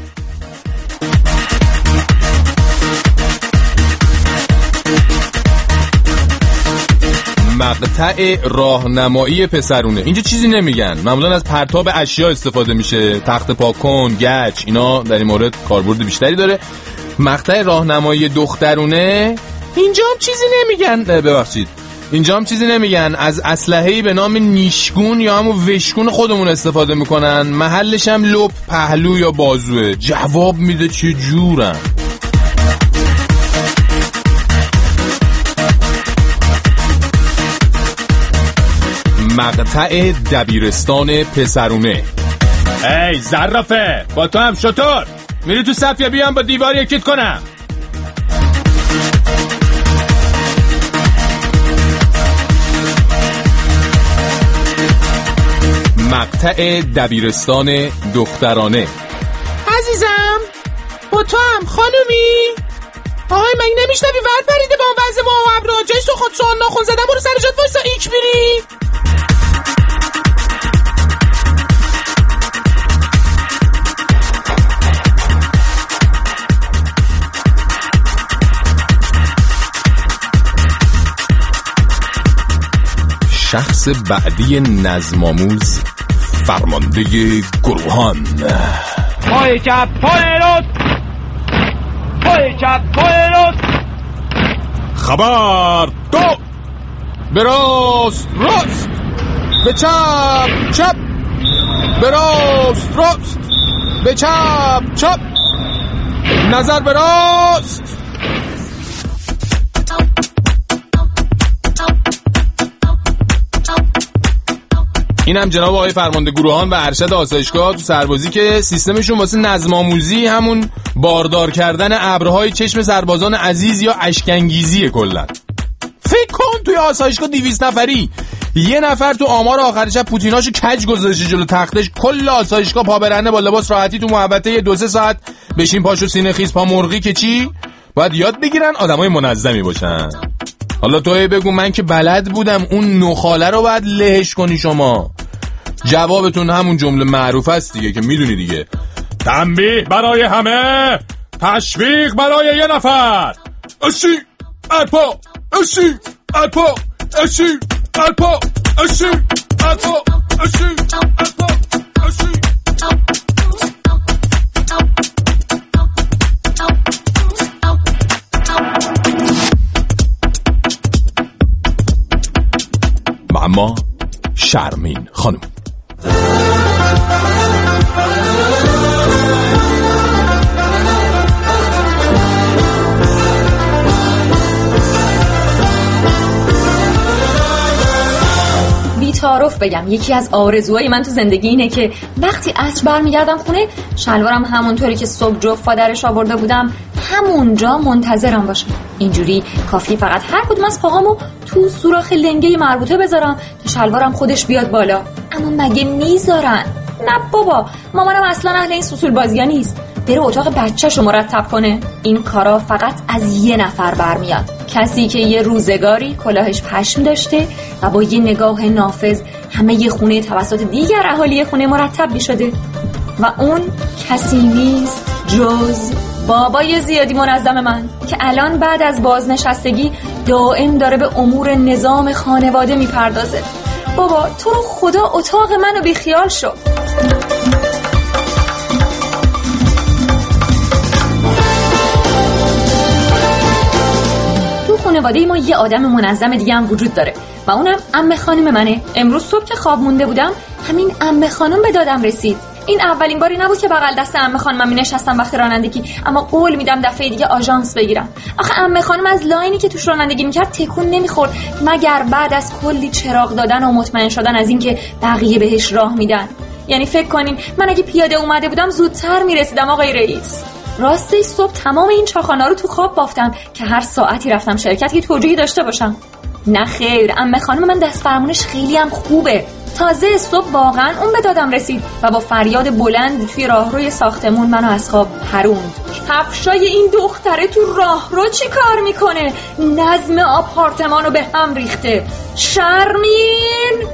[SPEAKER 3] مقطع راهنمایی پسرونه. اینجا چیزی نمیگن، معمولا از پرتاب اشیا استفاده میشه، تخت پاکن، گچ، اینا در این مورد کاربرد بیشتری داره. مقطع راهنمایی دخترونه اینجا هم چیزی نمیگن، ببخشید اینجا هم چیزی نمیگن، از اسلحه‌ای به نام نیشگون یا همون وشگون خودمون استفاده میکنن، محلش هم لپ، پهلو یا بازوه. جواب میده چه جورن. مقطع دبیرستان پسرونه.
[SPEAKER 21] ای زرافه با تو هم شطور میری تو صف یا بیام با دیوار یکیت کنم؟
[SPEAKER 3] مقطع دبیرستان دخترانه.
[SPEAKER 16] عزیزم با تو هم خانومی. آهای من نمیشنوی ور پریده با اون وضع ما و ابرا جای سخن ناخن زدن. برو سر جات وایسا ایک میری.
[SPEAKER 3] شخص بعدی نظم آموز
[SPEAKER 18] فرمانده گروهان.
[SPEAKER 2] پای چپ پای راست، پای چپ پای راست.
[SPEAKER 18] خبر دو،
[SPEAKER 3] به راست راست، به چپ چپ، به راست راست، به چپ چپ، نظر به راست. اینم جناب آقای فرمانده گروهان و ارشد آسایشگاه تو سربازی که سیستمشون واسه نظم آموزی همون باردار کردن ابرهای چشم سربازان عزیز یا اشک‌انگیزیه. کلا فکر کن توی آسایشگاه 200 نفری یه نفر تو آمار آخر شب پوتیناشو کج گذاشته جلو تختش، کل آسایشگاه پا برهنه با لباس راحتی تو محوطه 2-3 ساعت بشین پاشو سینه خیز پا مرغی که چی؟ باید یاد بگیرن آدمای منظمی باشن. حالا تو بگو من که بلد بودم اون نخاله رو باید لهش کنی شما. جوابتون همون جمله معروف است دیگه که میدونی دیگه.
[SPEAKER 21] تنبیه برای همه، تشویق برای یه نفر.
[SPEAKER 18] اشی الپا، اشی الپا، اشی الپا، اشی الپا، اشی الپا، اشی. معما شرمین خانم.
[SPEAKER 22] بی‌تعارف بگم یکی از آرزوهای من تو زندگی اینه که وقتی عصر برمیگردم خونه شلوارم همونطوری که صبح جفت فادرش آورده بودم همونجا منتظرم باشه. اینجوری کافی فقط هر کدوم از پاهامو تو سوراخ لنگه مربوطه بذارم تا شلوارم خودش بیاد بالا. اما مگه میذارن؟ نه بابا، مامانم اصلا اهل این سوسول بازی‌ها نیست. بره اتاق بچه‌شو مرتب کنه. این کارا فقط از یه نفر برمیاد، کسی که یه روزگاری کلاهش پشم داشته و با یه نگاه نافذ همه یه خونه توسط دیگر اهالی خونه مرتب می‌شده و اون کسی نیست جز بابای زیادی منظم من که الان بعد از بازنشستگی دائم داره به امور نظام خانواده میپردازه. بابا تو رو خدا اتاق منو بیخیال شو. تو خانواده ما یه آدم منظم دیگه هم وجود داره و اونم عمه خانم منه. امروز صبح که خواب مونده بودم همین عمه خانم به دادم رسید. این اولین باری نبود که بغل دست عمه خانمم نشستم وقت رانندگی، اما قول میدم دفعه دیگه آژانس بگیرم. آخه عمه خانم از لاینی که توش رانندگی میکرد تکون نمیخورد مگر بعد از کلی چراغ دادن و مطمئن شدن از اینکه بقیه بهش راه میدن. یعنی فکر کنین من اگه پیاده اومده بودم زودتر میرسیدم آقای رئیس. راستی صبح تمام این چاخانا رو تو خواب بافتم که هر ساعتی رفتم شرکت که توجیهی داشته باشم. نه خیر، عمه خانم من دست فرمونش خیلی هم خوبه. تازه صبح واقعا اون به دادم رسید و با فریاد بلند توی راهروی ساختمون منو از خواب پروند. کفشای این دختره تو راهرو چی کار میکنه؟ نظم آپارتمانو به هم ریخته. شرمین.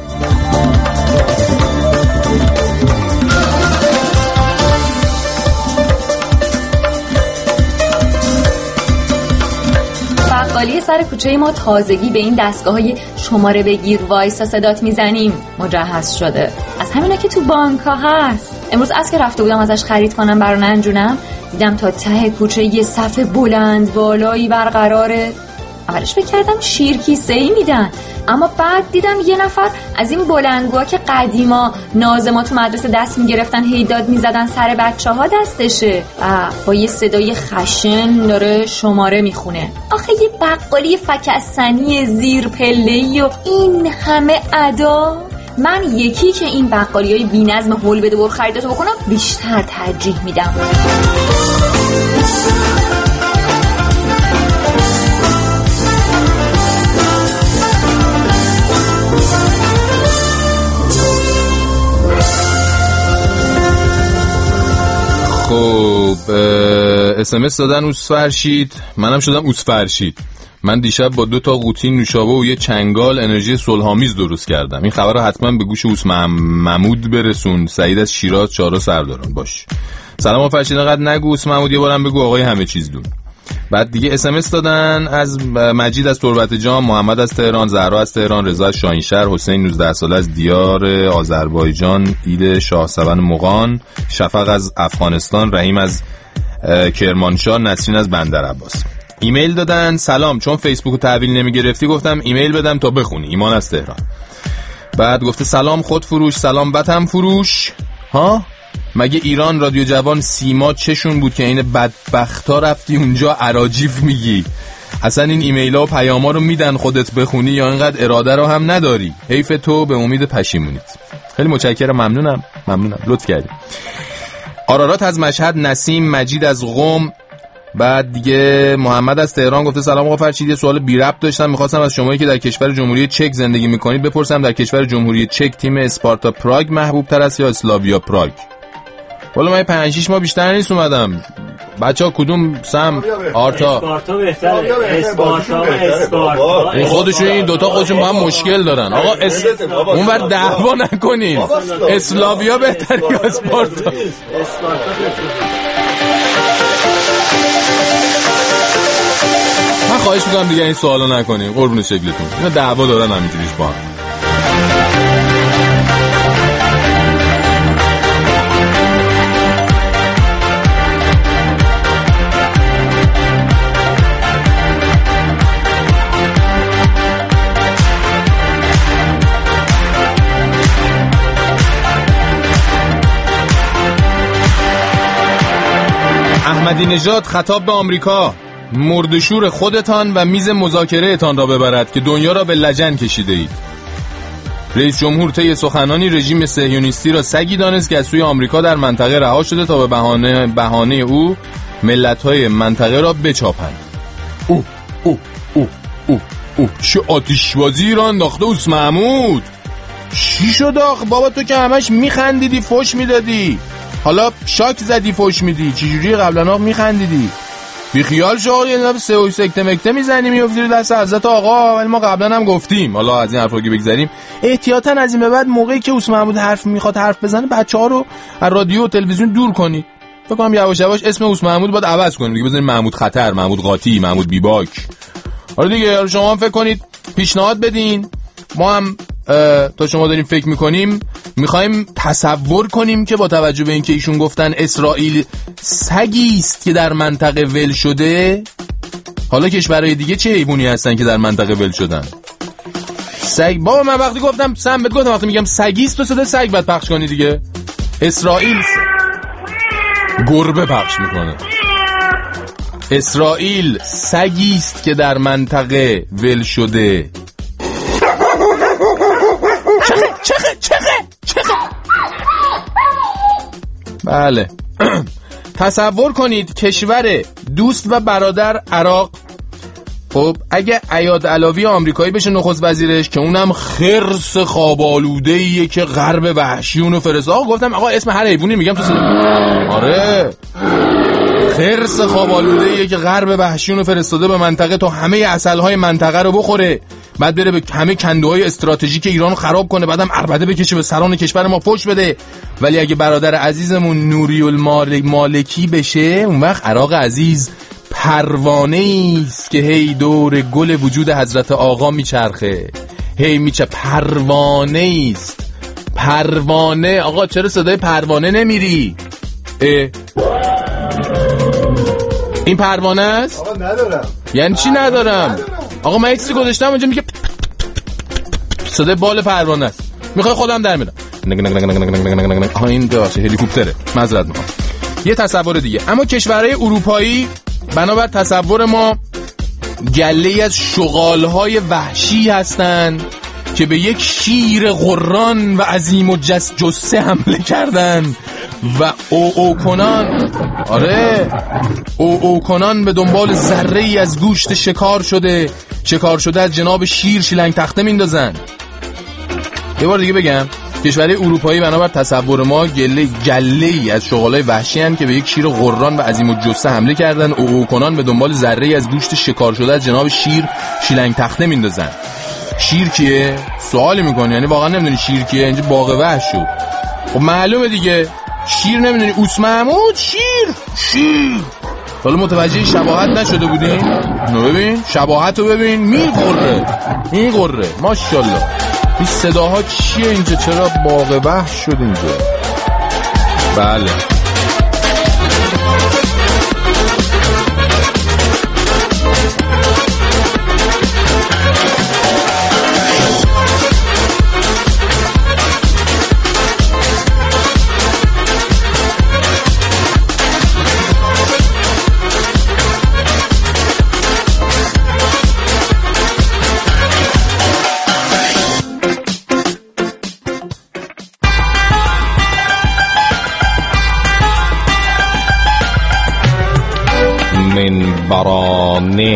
[SPEAKER 22] بقالی سر کوچه ما تازگی به این دستگاه‌های شماره بگیر وایسا صدات میزنیم مجهز شده. از همینا که تو بانک‌ها هست. امروز از که رفته بودم ازش خرید کنم برای ننجونم دیدم تا ته کوچه یه صف بلند بالایی برقراره. اولش فکر کردم شیرکیسه‌ای میدن، اما بعد دیدم یه نفر از این بلندگوها که قدیما ناظما تو مدرسه دست میگرفتن هی داد میزدن سر بچه‌ها دستشه و با یه صدای خشن داره شماره میخونه. آخه یه بقالی فکستنی زیر پله‌ای و این همه ادا. من یکی که این بقالیای بی‌نظم هول بده برو خریداتو بکنم بیشتر ترجیح میدم.
[SPEAKER 3] خب SMS دادن اوس فرشید، منم شدم اوس فرشید. من دیشب با 2 تا قوطی نوشابه و یه چنگال انرژی صلح‌آمیز درست کردم. این خبر رو حتما به گوش اوس محمود برسون. سعید از شیراز چهارراه سرداران باش. سلام فرشید، انقدر نگو اوس محمود، یه بارم بگو آقای همه چیز دون. بعد دیگه SMS دادن از مجید از تربت جان، محمد از تهران، زهرا از تهران، رضا از شاهینشهر، حسین 19 ساله از دیار آذربایجان، ایل شاه سون مغان، شفق از افغانستان، رحیم از کرمانشاه، نسرین از بندرعباس. ایمیل دادن سلام، چون فیسبوک رو تحویل نمیگرفتی گفتم ایمیل بدم تا بخونی. ایمان از تهران. بعد گفته سلام خود فروش، سلام وطن فروش. ها مگه ایران رادیو جوان سیما چشون بود که این بدبختا رفتی اونجا اراجیف میگی؟ اصلا این ایمیل ها و پیام ها رو میدن خودت بخونی یا اینقدر اراده رو هم نداری؟ حیف تو، به امید پشیمونیت. خیلی متشکرم، ممنونم لطف کردی. آرارات از مشهد، نسیم، مجید از قم. بعد دیگه محمد از تهران گفته سلام آقا فرشید، یه سوال بی ربط داشتم، می‌خواستم از شمایی که در کشور جمهوری چک زندگی می‌کنید بپرسم در کشور جمهوری چک تیم اسپارتا پراگ محبوب تر است یا اسلاویا پراگ؟ والا من 5-6 ماه بیشتر نیست اومدم. بچه‌ها کدوم سم آرتا؟
[SPEAKER 9] اسپارتا بهتره. اسپارتا
[SPEAKER 3] این خودشون این دوتا خودشون با هم مشکل دارن. آقا اونور دعوا نکنین. اسلاویا بهتره یا اسپارتا؟ من خواهش میکنم دیگه این سوالا نکنیم قربون شکلتون. اینا دعوا دارن همینجوریش با هم. احمدی نژاد خطاب به آمریکا: مردشور خودتان و میز مذاکره اتان را ببرد که دنیا را به لجن کشیده اید. رئیس جمهور طی سخنانی رژیم صهیونیستی را سگی دانست که از سوی آمریکا در منطقه رها شده تا به بهانه او ملت‌های منطقه را بچاپند. چه آتشبازی ایران انداخته اوس محمود. چی شد آخ بابا، تو که همش میخندیدی فوش میدادی، حالا شاک زدی فوش میدی، چجوری قبلا میخندیدی؟ بی خیال شو، یه سه سکته مکته میزنی میافتی دست حضرت آقا. ولی ما قبلا هم گفتیم، حالا از این حرفا که بگذریم احتیاطاً از این به بعد موقعی که اوس محمود میخواد حرف بزنه بچه‌ها رو از رادیو و تلویزیون دور کنی. فکر کنم یواش یواش اسم اوس محمود باید عوض کنیم دیگه، بزنیم محمود خطر، محمود قاطی، محمود بیباک. حالا دیگه شما هم فکر کنید، پیشنهاد بدین، ما هم تا شما داریم فکر میکنیم میخوایم تصور کنیم که با توجه به اینکه ایشون گفتن اسرائیل سگی است که در منطقه ول شده، حالا کشورهای دیگه چه حیوانی هستن که در منطقه ول شدن؟ سگ. بابا من وقتی گفتم سم بهت گفتم وقتی میگم سگی است تو صدا سگ بعد پخش کنی دیگه. اسرائیل گربه پخش میکنه. اسرائیل سگی است که در منطقه ول شده. چخه بله. تصور کنید کشور دوست و برادر عراق، خب اگه عیاد علاوی آمریکایی بشه نخست وزیرش که اونم خرس خوابالوده‌ایه که غرب وحشیونو فرسته. گفتم آقا اسم هر حیوانی میگم تو آره، خرس خوابالوده‌ایه که غرب وحشیونو فرستاده به منطقه تا همه عسل‌های منطقه رو بخوره، بعد بره به همه کندوهای استراتژیک ایرانو خراب کنه، بعدم عربده بکشه به سران کشور ما فوش بده. ولی اگه برادر عزیزمون نوری المالکی بشه، اون وقت عراق عزیز پروانه‌ای است که هی دور گل وجود حضرت آقا میچرخه، هی پروانه‌ای است. پروانه آقا، چرا صدای پروانه نمیری؟ این پروانه است؟
[SPEAKER 8] آقا ندارم.
[SPEAKER 3] یعنی چی ندارم؟ آقا من چیزی گذاشتم اونجا میگه صدای بال پروانه است. میخوای خودم در میرم. آها این باشه هلیکوپتره. معذرت میخوام. یه تصور دیگه. اما کشورهای اروپایی بنابر تصور ما گله‌ای از شغال‌های وحشی هستن که به یک شیر قران و عظیم و جثه حمله کردن و او کنان، آره او کنان به دنبال ذره‌ای از گوشت شکار شده از جناب شیر شیلنگ تخته میندازن. یه بار دیگه بگم، کشورهای اروپایی بنابر تصور ما گله‌ای از شغالای وحشی هستند که به یک شیر قران و عظیم الجثه حمله کردن، او کنان به دنبال ذره‌ای از گوشت شکار شده از جناب شیر شیلنگ تخته میندازن. شیر کیه؟ سوالی میکنه، یعنی واقعا نمیدونی شیر کیه؟ اینجا باغ وحش شد. خب معلومه دیگه، شیر نمیدونی. اوس محمود شیر حالا متوجه شباهت نشده بودین؟ ببین شباهت رو ببین، میقره ماشاءالله. این صداها چیه اینجا؟ چرا باغ وحش شد اینجا؟ بله من برانه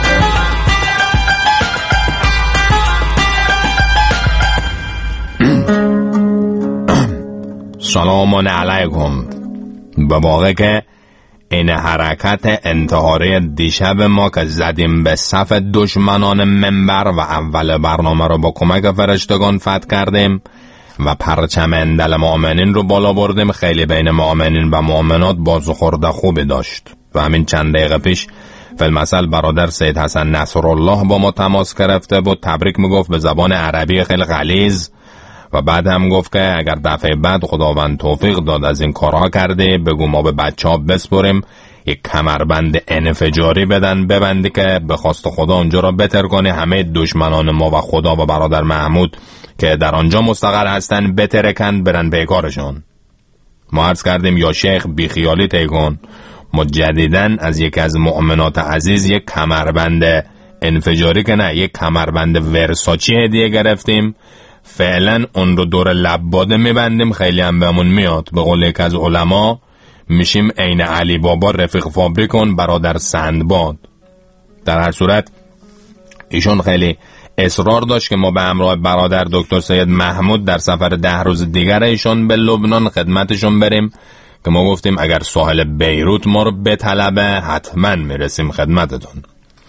[SPEAKER 3] سلام علیکم. به واقع که این حرکت انتحاری دیشب ما که زدیم به صف دشمنان منبر و اول برنامه رو با کمک فرشتگان فتح کردیم و پرچم اندل مؤمنین رو بالا بردیم، خیلی بین مؤمنین و مؤمنات بازخورد خوبی داشت. و همین چند دقیقه پیش فیلمسل برادر سید حسن نصرالله با ما تماس گرفته بود، تبریک میگفت به زبان عربی خیلی غلیظ و بعد هم گفت که اگر دفعه بعد خداوند توفیق داد از این کارها کرده بگو ما به بچه ها بسپریم یک کمربند انفجاری بدن ببندی که به خواست خدا اونجا را بتر کنه، همه دشمنان ما و خدا و برادر محمود که در آنجا مستقر هستن بترکن برن به کارشون. ما عرض کردیم یا شیخ بیخیالی تیکن، ما جدیدن از یکی از مؤمنات عزیز یک کمربند انفجاری که نه یک کمربند ورساچی هدیه گرفتیم، فعلا اون رو دور لباده میبندیم، خیلی هم بهمون میاد. به قول یک از علما میشیم عین علی بابا رفیق فابریکون برادر سندباد. در هر صورت ایشون خیلی اصرار داشت که ما به همراه برادر دکتر سید محمود در سفر 10 روز دیگر ایشون به لبنان خدمتشون بریم که ما گفتیم اگر ساحل بیروت ما رو بطلبه حتما میرسیم خدمتتون.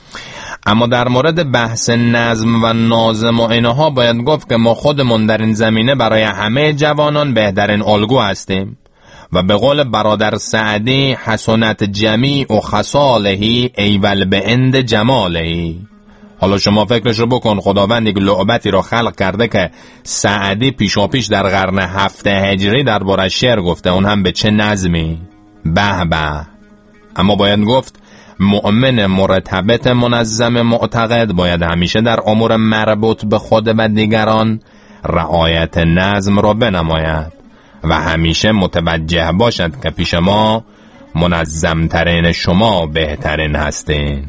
[SPEAKER 3] اما در مورد بحث نظم و ناظم و اینها باید گفت که ما خودمون در این زمینه برای همه جوانان بهترین الگو هستیم و به قول برادر سعدی حسنت جمیع و خصالهی ایول به اند جمالهی. حالا شما فکرش رو بکن، خداوند یک لعبتی رو خلق کرده که سعدی پیشاپیش در قرن 7 هجری درباره شعر گفته، اون هم به چه نظمی، به به. اما باید گفت مؤمن مرتبط منظم معتقد باید همیشه در امور مربوط به خود و دیگران رعایت نظم را بنماید و همیشه متوجه باشد که پیش ما منظمترین شما بهترین هستین.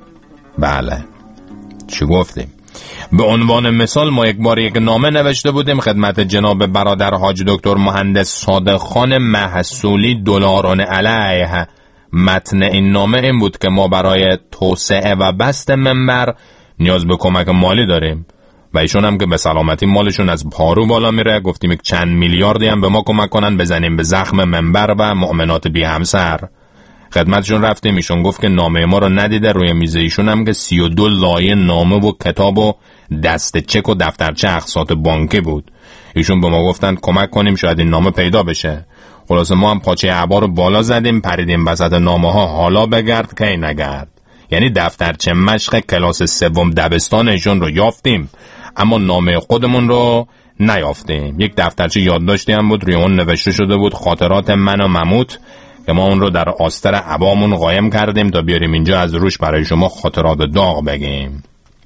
[SPEAKER 3] بله چی گفتیم؟ به عنوان مثال ما یک بار یک نامه نوشته بودیم خدمت جناب برادر حاج دکتر مهندس صادق خان محصولی دلاران علیه. متن این نامه این بود که ما برای توسعه و بست منبر نیاز به کمک مالی داریم و ایشون هم که به سلامتی مالشون از پارو بالا میره، گفتیم یک چند میلیاردی هم به ما کمک کنن بزنیم به زخم منبر و مؤمنات بی همسر. خدمتشون رفتیم، ایشون گفت که نامه ما رو ندیده، روی میز ایشون هم که 32 لایه نامه و کتاب و دست چک و دفترچه اقساط بانکی بود. ایشون به ما گفتن کمک کنیم شاید این نامه پیدا بشه. خلاصه ما هم پاچه عبا رو بالا زدیم، پریدیم وسط نامه ها، حالا بگرد که نگرد. یعنی دفترچه مشق کلاس 3 دبستان ایشون رو یافتیم اما نامه خودمون رو نیافتیم. یک دفترچه یادداشتی هم بود، روی اون نوشته شده بود خاطرات من و مموت که ما اون رو در آستر عبامون قایم کردیم تا بیاریم اینجا از روش برای شما خاطرات داغ بگیم.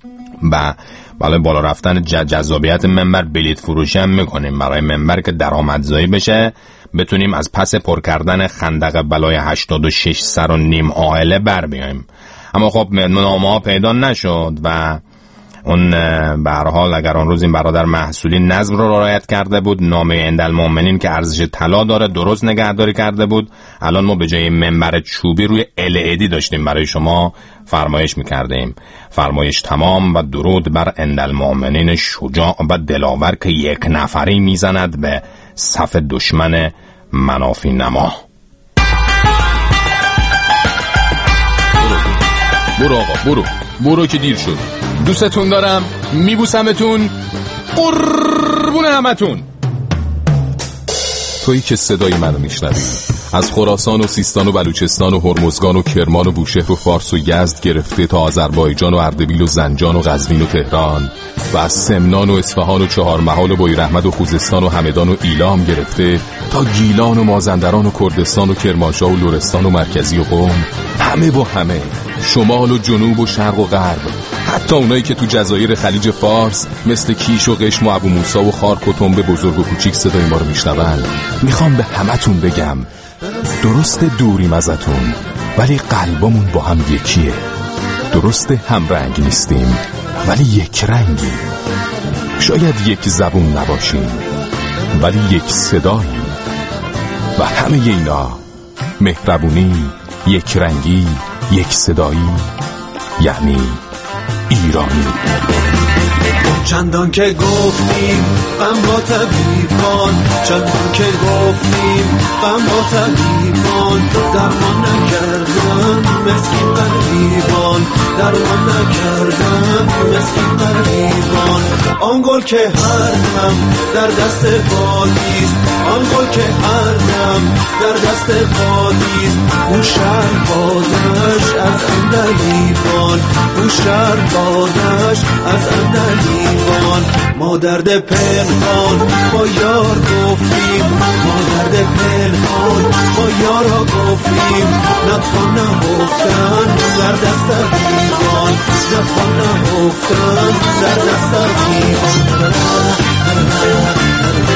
[SPEAKER 3] بله بالا رفتن جذابیت منبر بلیط فروشی هم میکنیم برای منبر که درآمدزایی بشه، بتونیم از پس پر کردن خندق بلای 86 سر و نیم عائله بر بیایم. اما خب نامه ها پیدا نشد و اون به هر حال اگر اون روز این برادر محصولی نظم رو رعایت کرده بود، نامه اندل مومنین که ارزش طلا داره درست نگهداری کرده بود، الان ما به جای منبر چوبی روی LED داشتیم برای شما فرمایش میکردیم. فرمایش تمام و درود بر اندل مومنین شجاع و دلاور که یک نفری میزند به صف دشمن منافی نما. برو آقا برو که دیر شد. دوستتون دارم، میبوسمتون، قربون همتون. تویی که صدای منو میشنوی
[SPEAKER 18] از خراسان و سیستان و بلوچستان و هرمزگان و کرمان و بوشهر و فارس و یزد گرفته تا آذربایجان و اردبیل و زنجان و قزوین و تهران و از سمنان و اصفهان و چهارمحال و بویراحمد و خوزستان و همدان و ایلام گرفته تا گیلان و مازندران و کردستان و کرمانشاه و لرستان و مرکزی و قم، همه با همه، شمال و جنوب و شرق و غرب، حتی اونایی که تو جزایر خلیج فارس مثل کیش و قشم و ابو موسی و خارک و تنبه بزرگ و کوچیک صدای ما رو میشنون، میخوام به همتون بگم درست دوریم ازتون ولی قلبمون با هم یکیه. درست هم رنگ نیستیم ولی یک رنگی. شاید یک زبون نباشیم ولی یک صدایی. و همه اینا، مهربونی، یک رنگی، یک صدایی، یعنی ایرانی.
[SPEAKER 17] چندان که گفتیم غم با طبیبان، چندان که گفتیم غم با طبیبان، درمان نکردن مسکین غریبان، درمان نکردن مسکین غریبان. آن گل که هر دم در دست بادیست، آن گل که هر دم در دست بادیست، او شهر بادش از اندلیبان، او شهر بادش از اندلیبان. ما درد پنهان با یار گفتیم، ما درد پنهان با یارا گفتیم، نتوان نهفتن در دست دیوان، نتوان نهفتن در دست دیوان.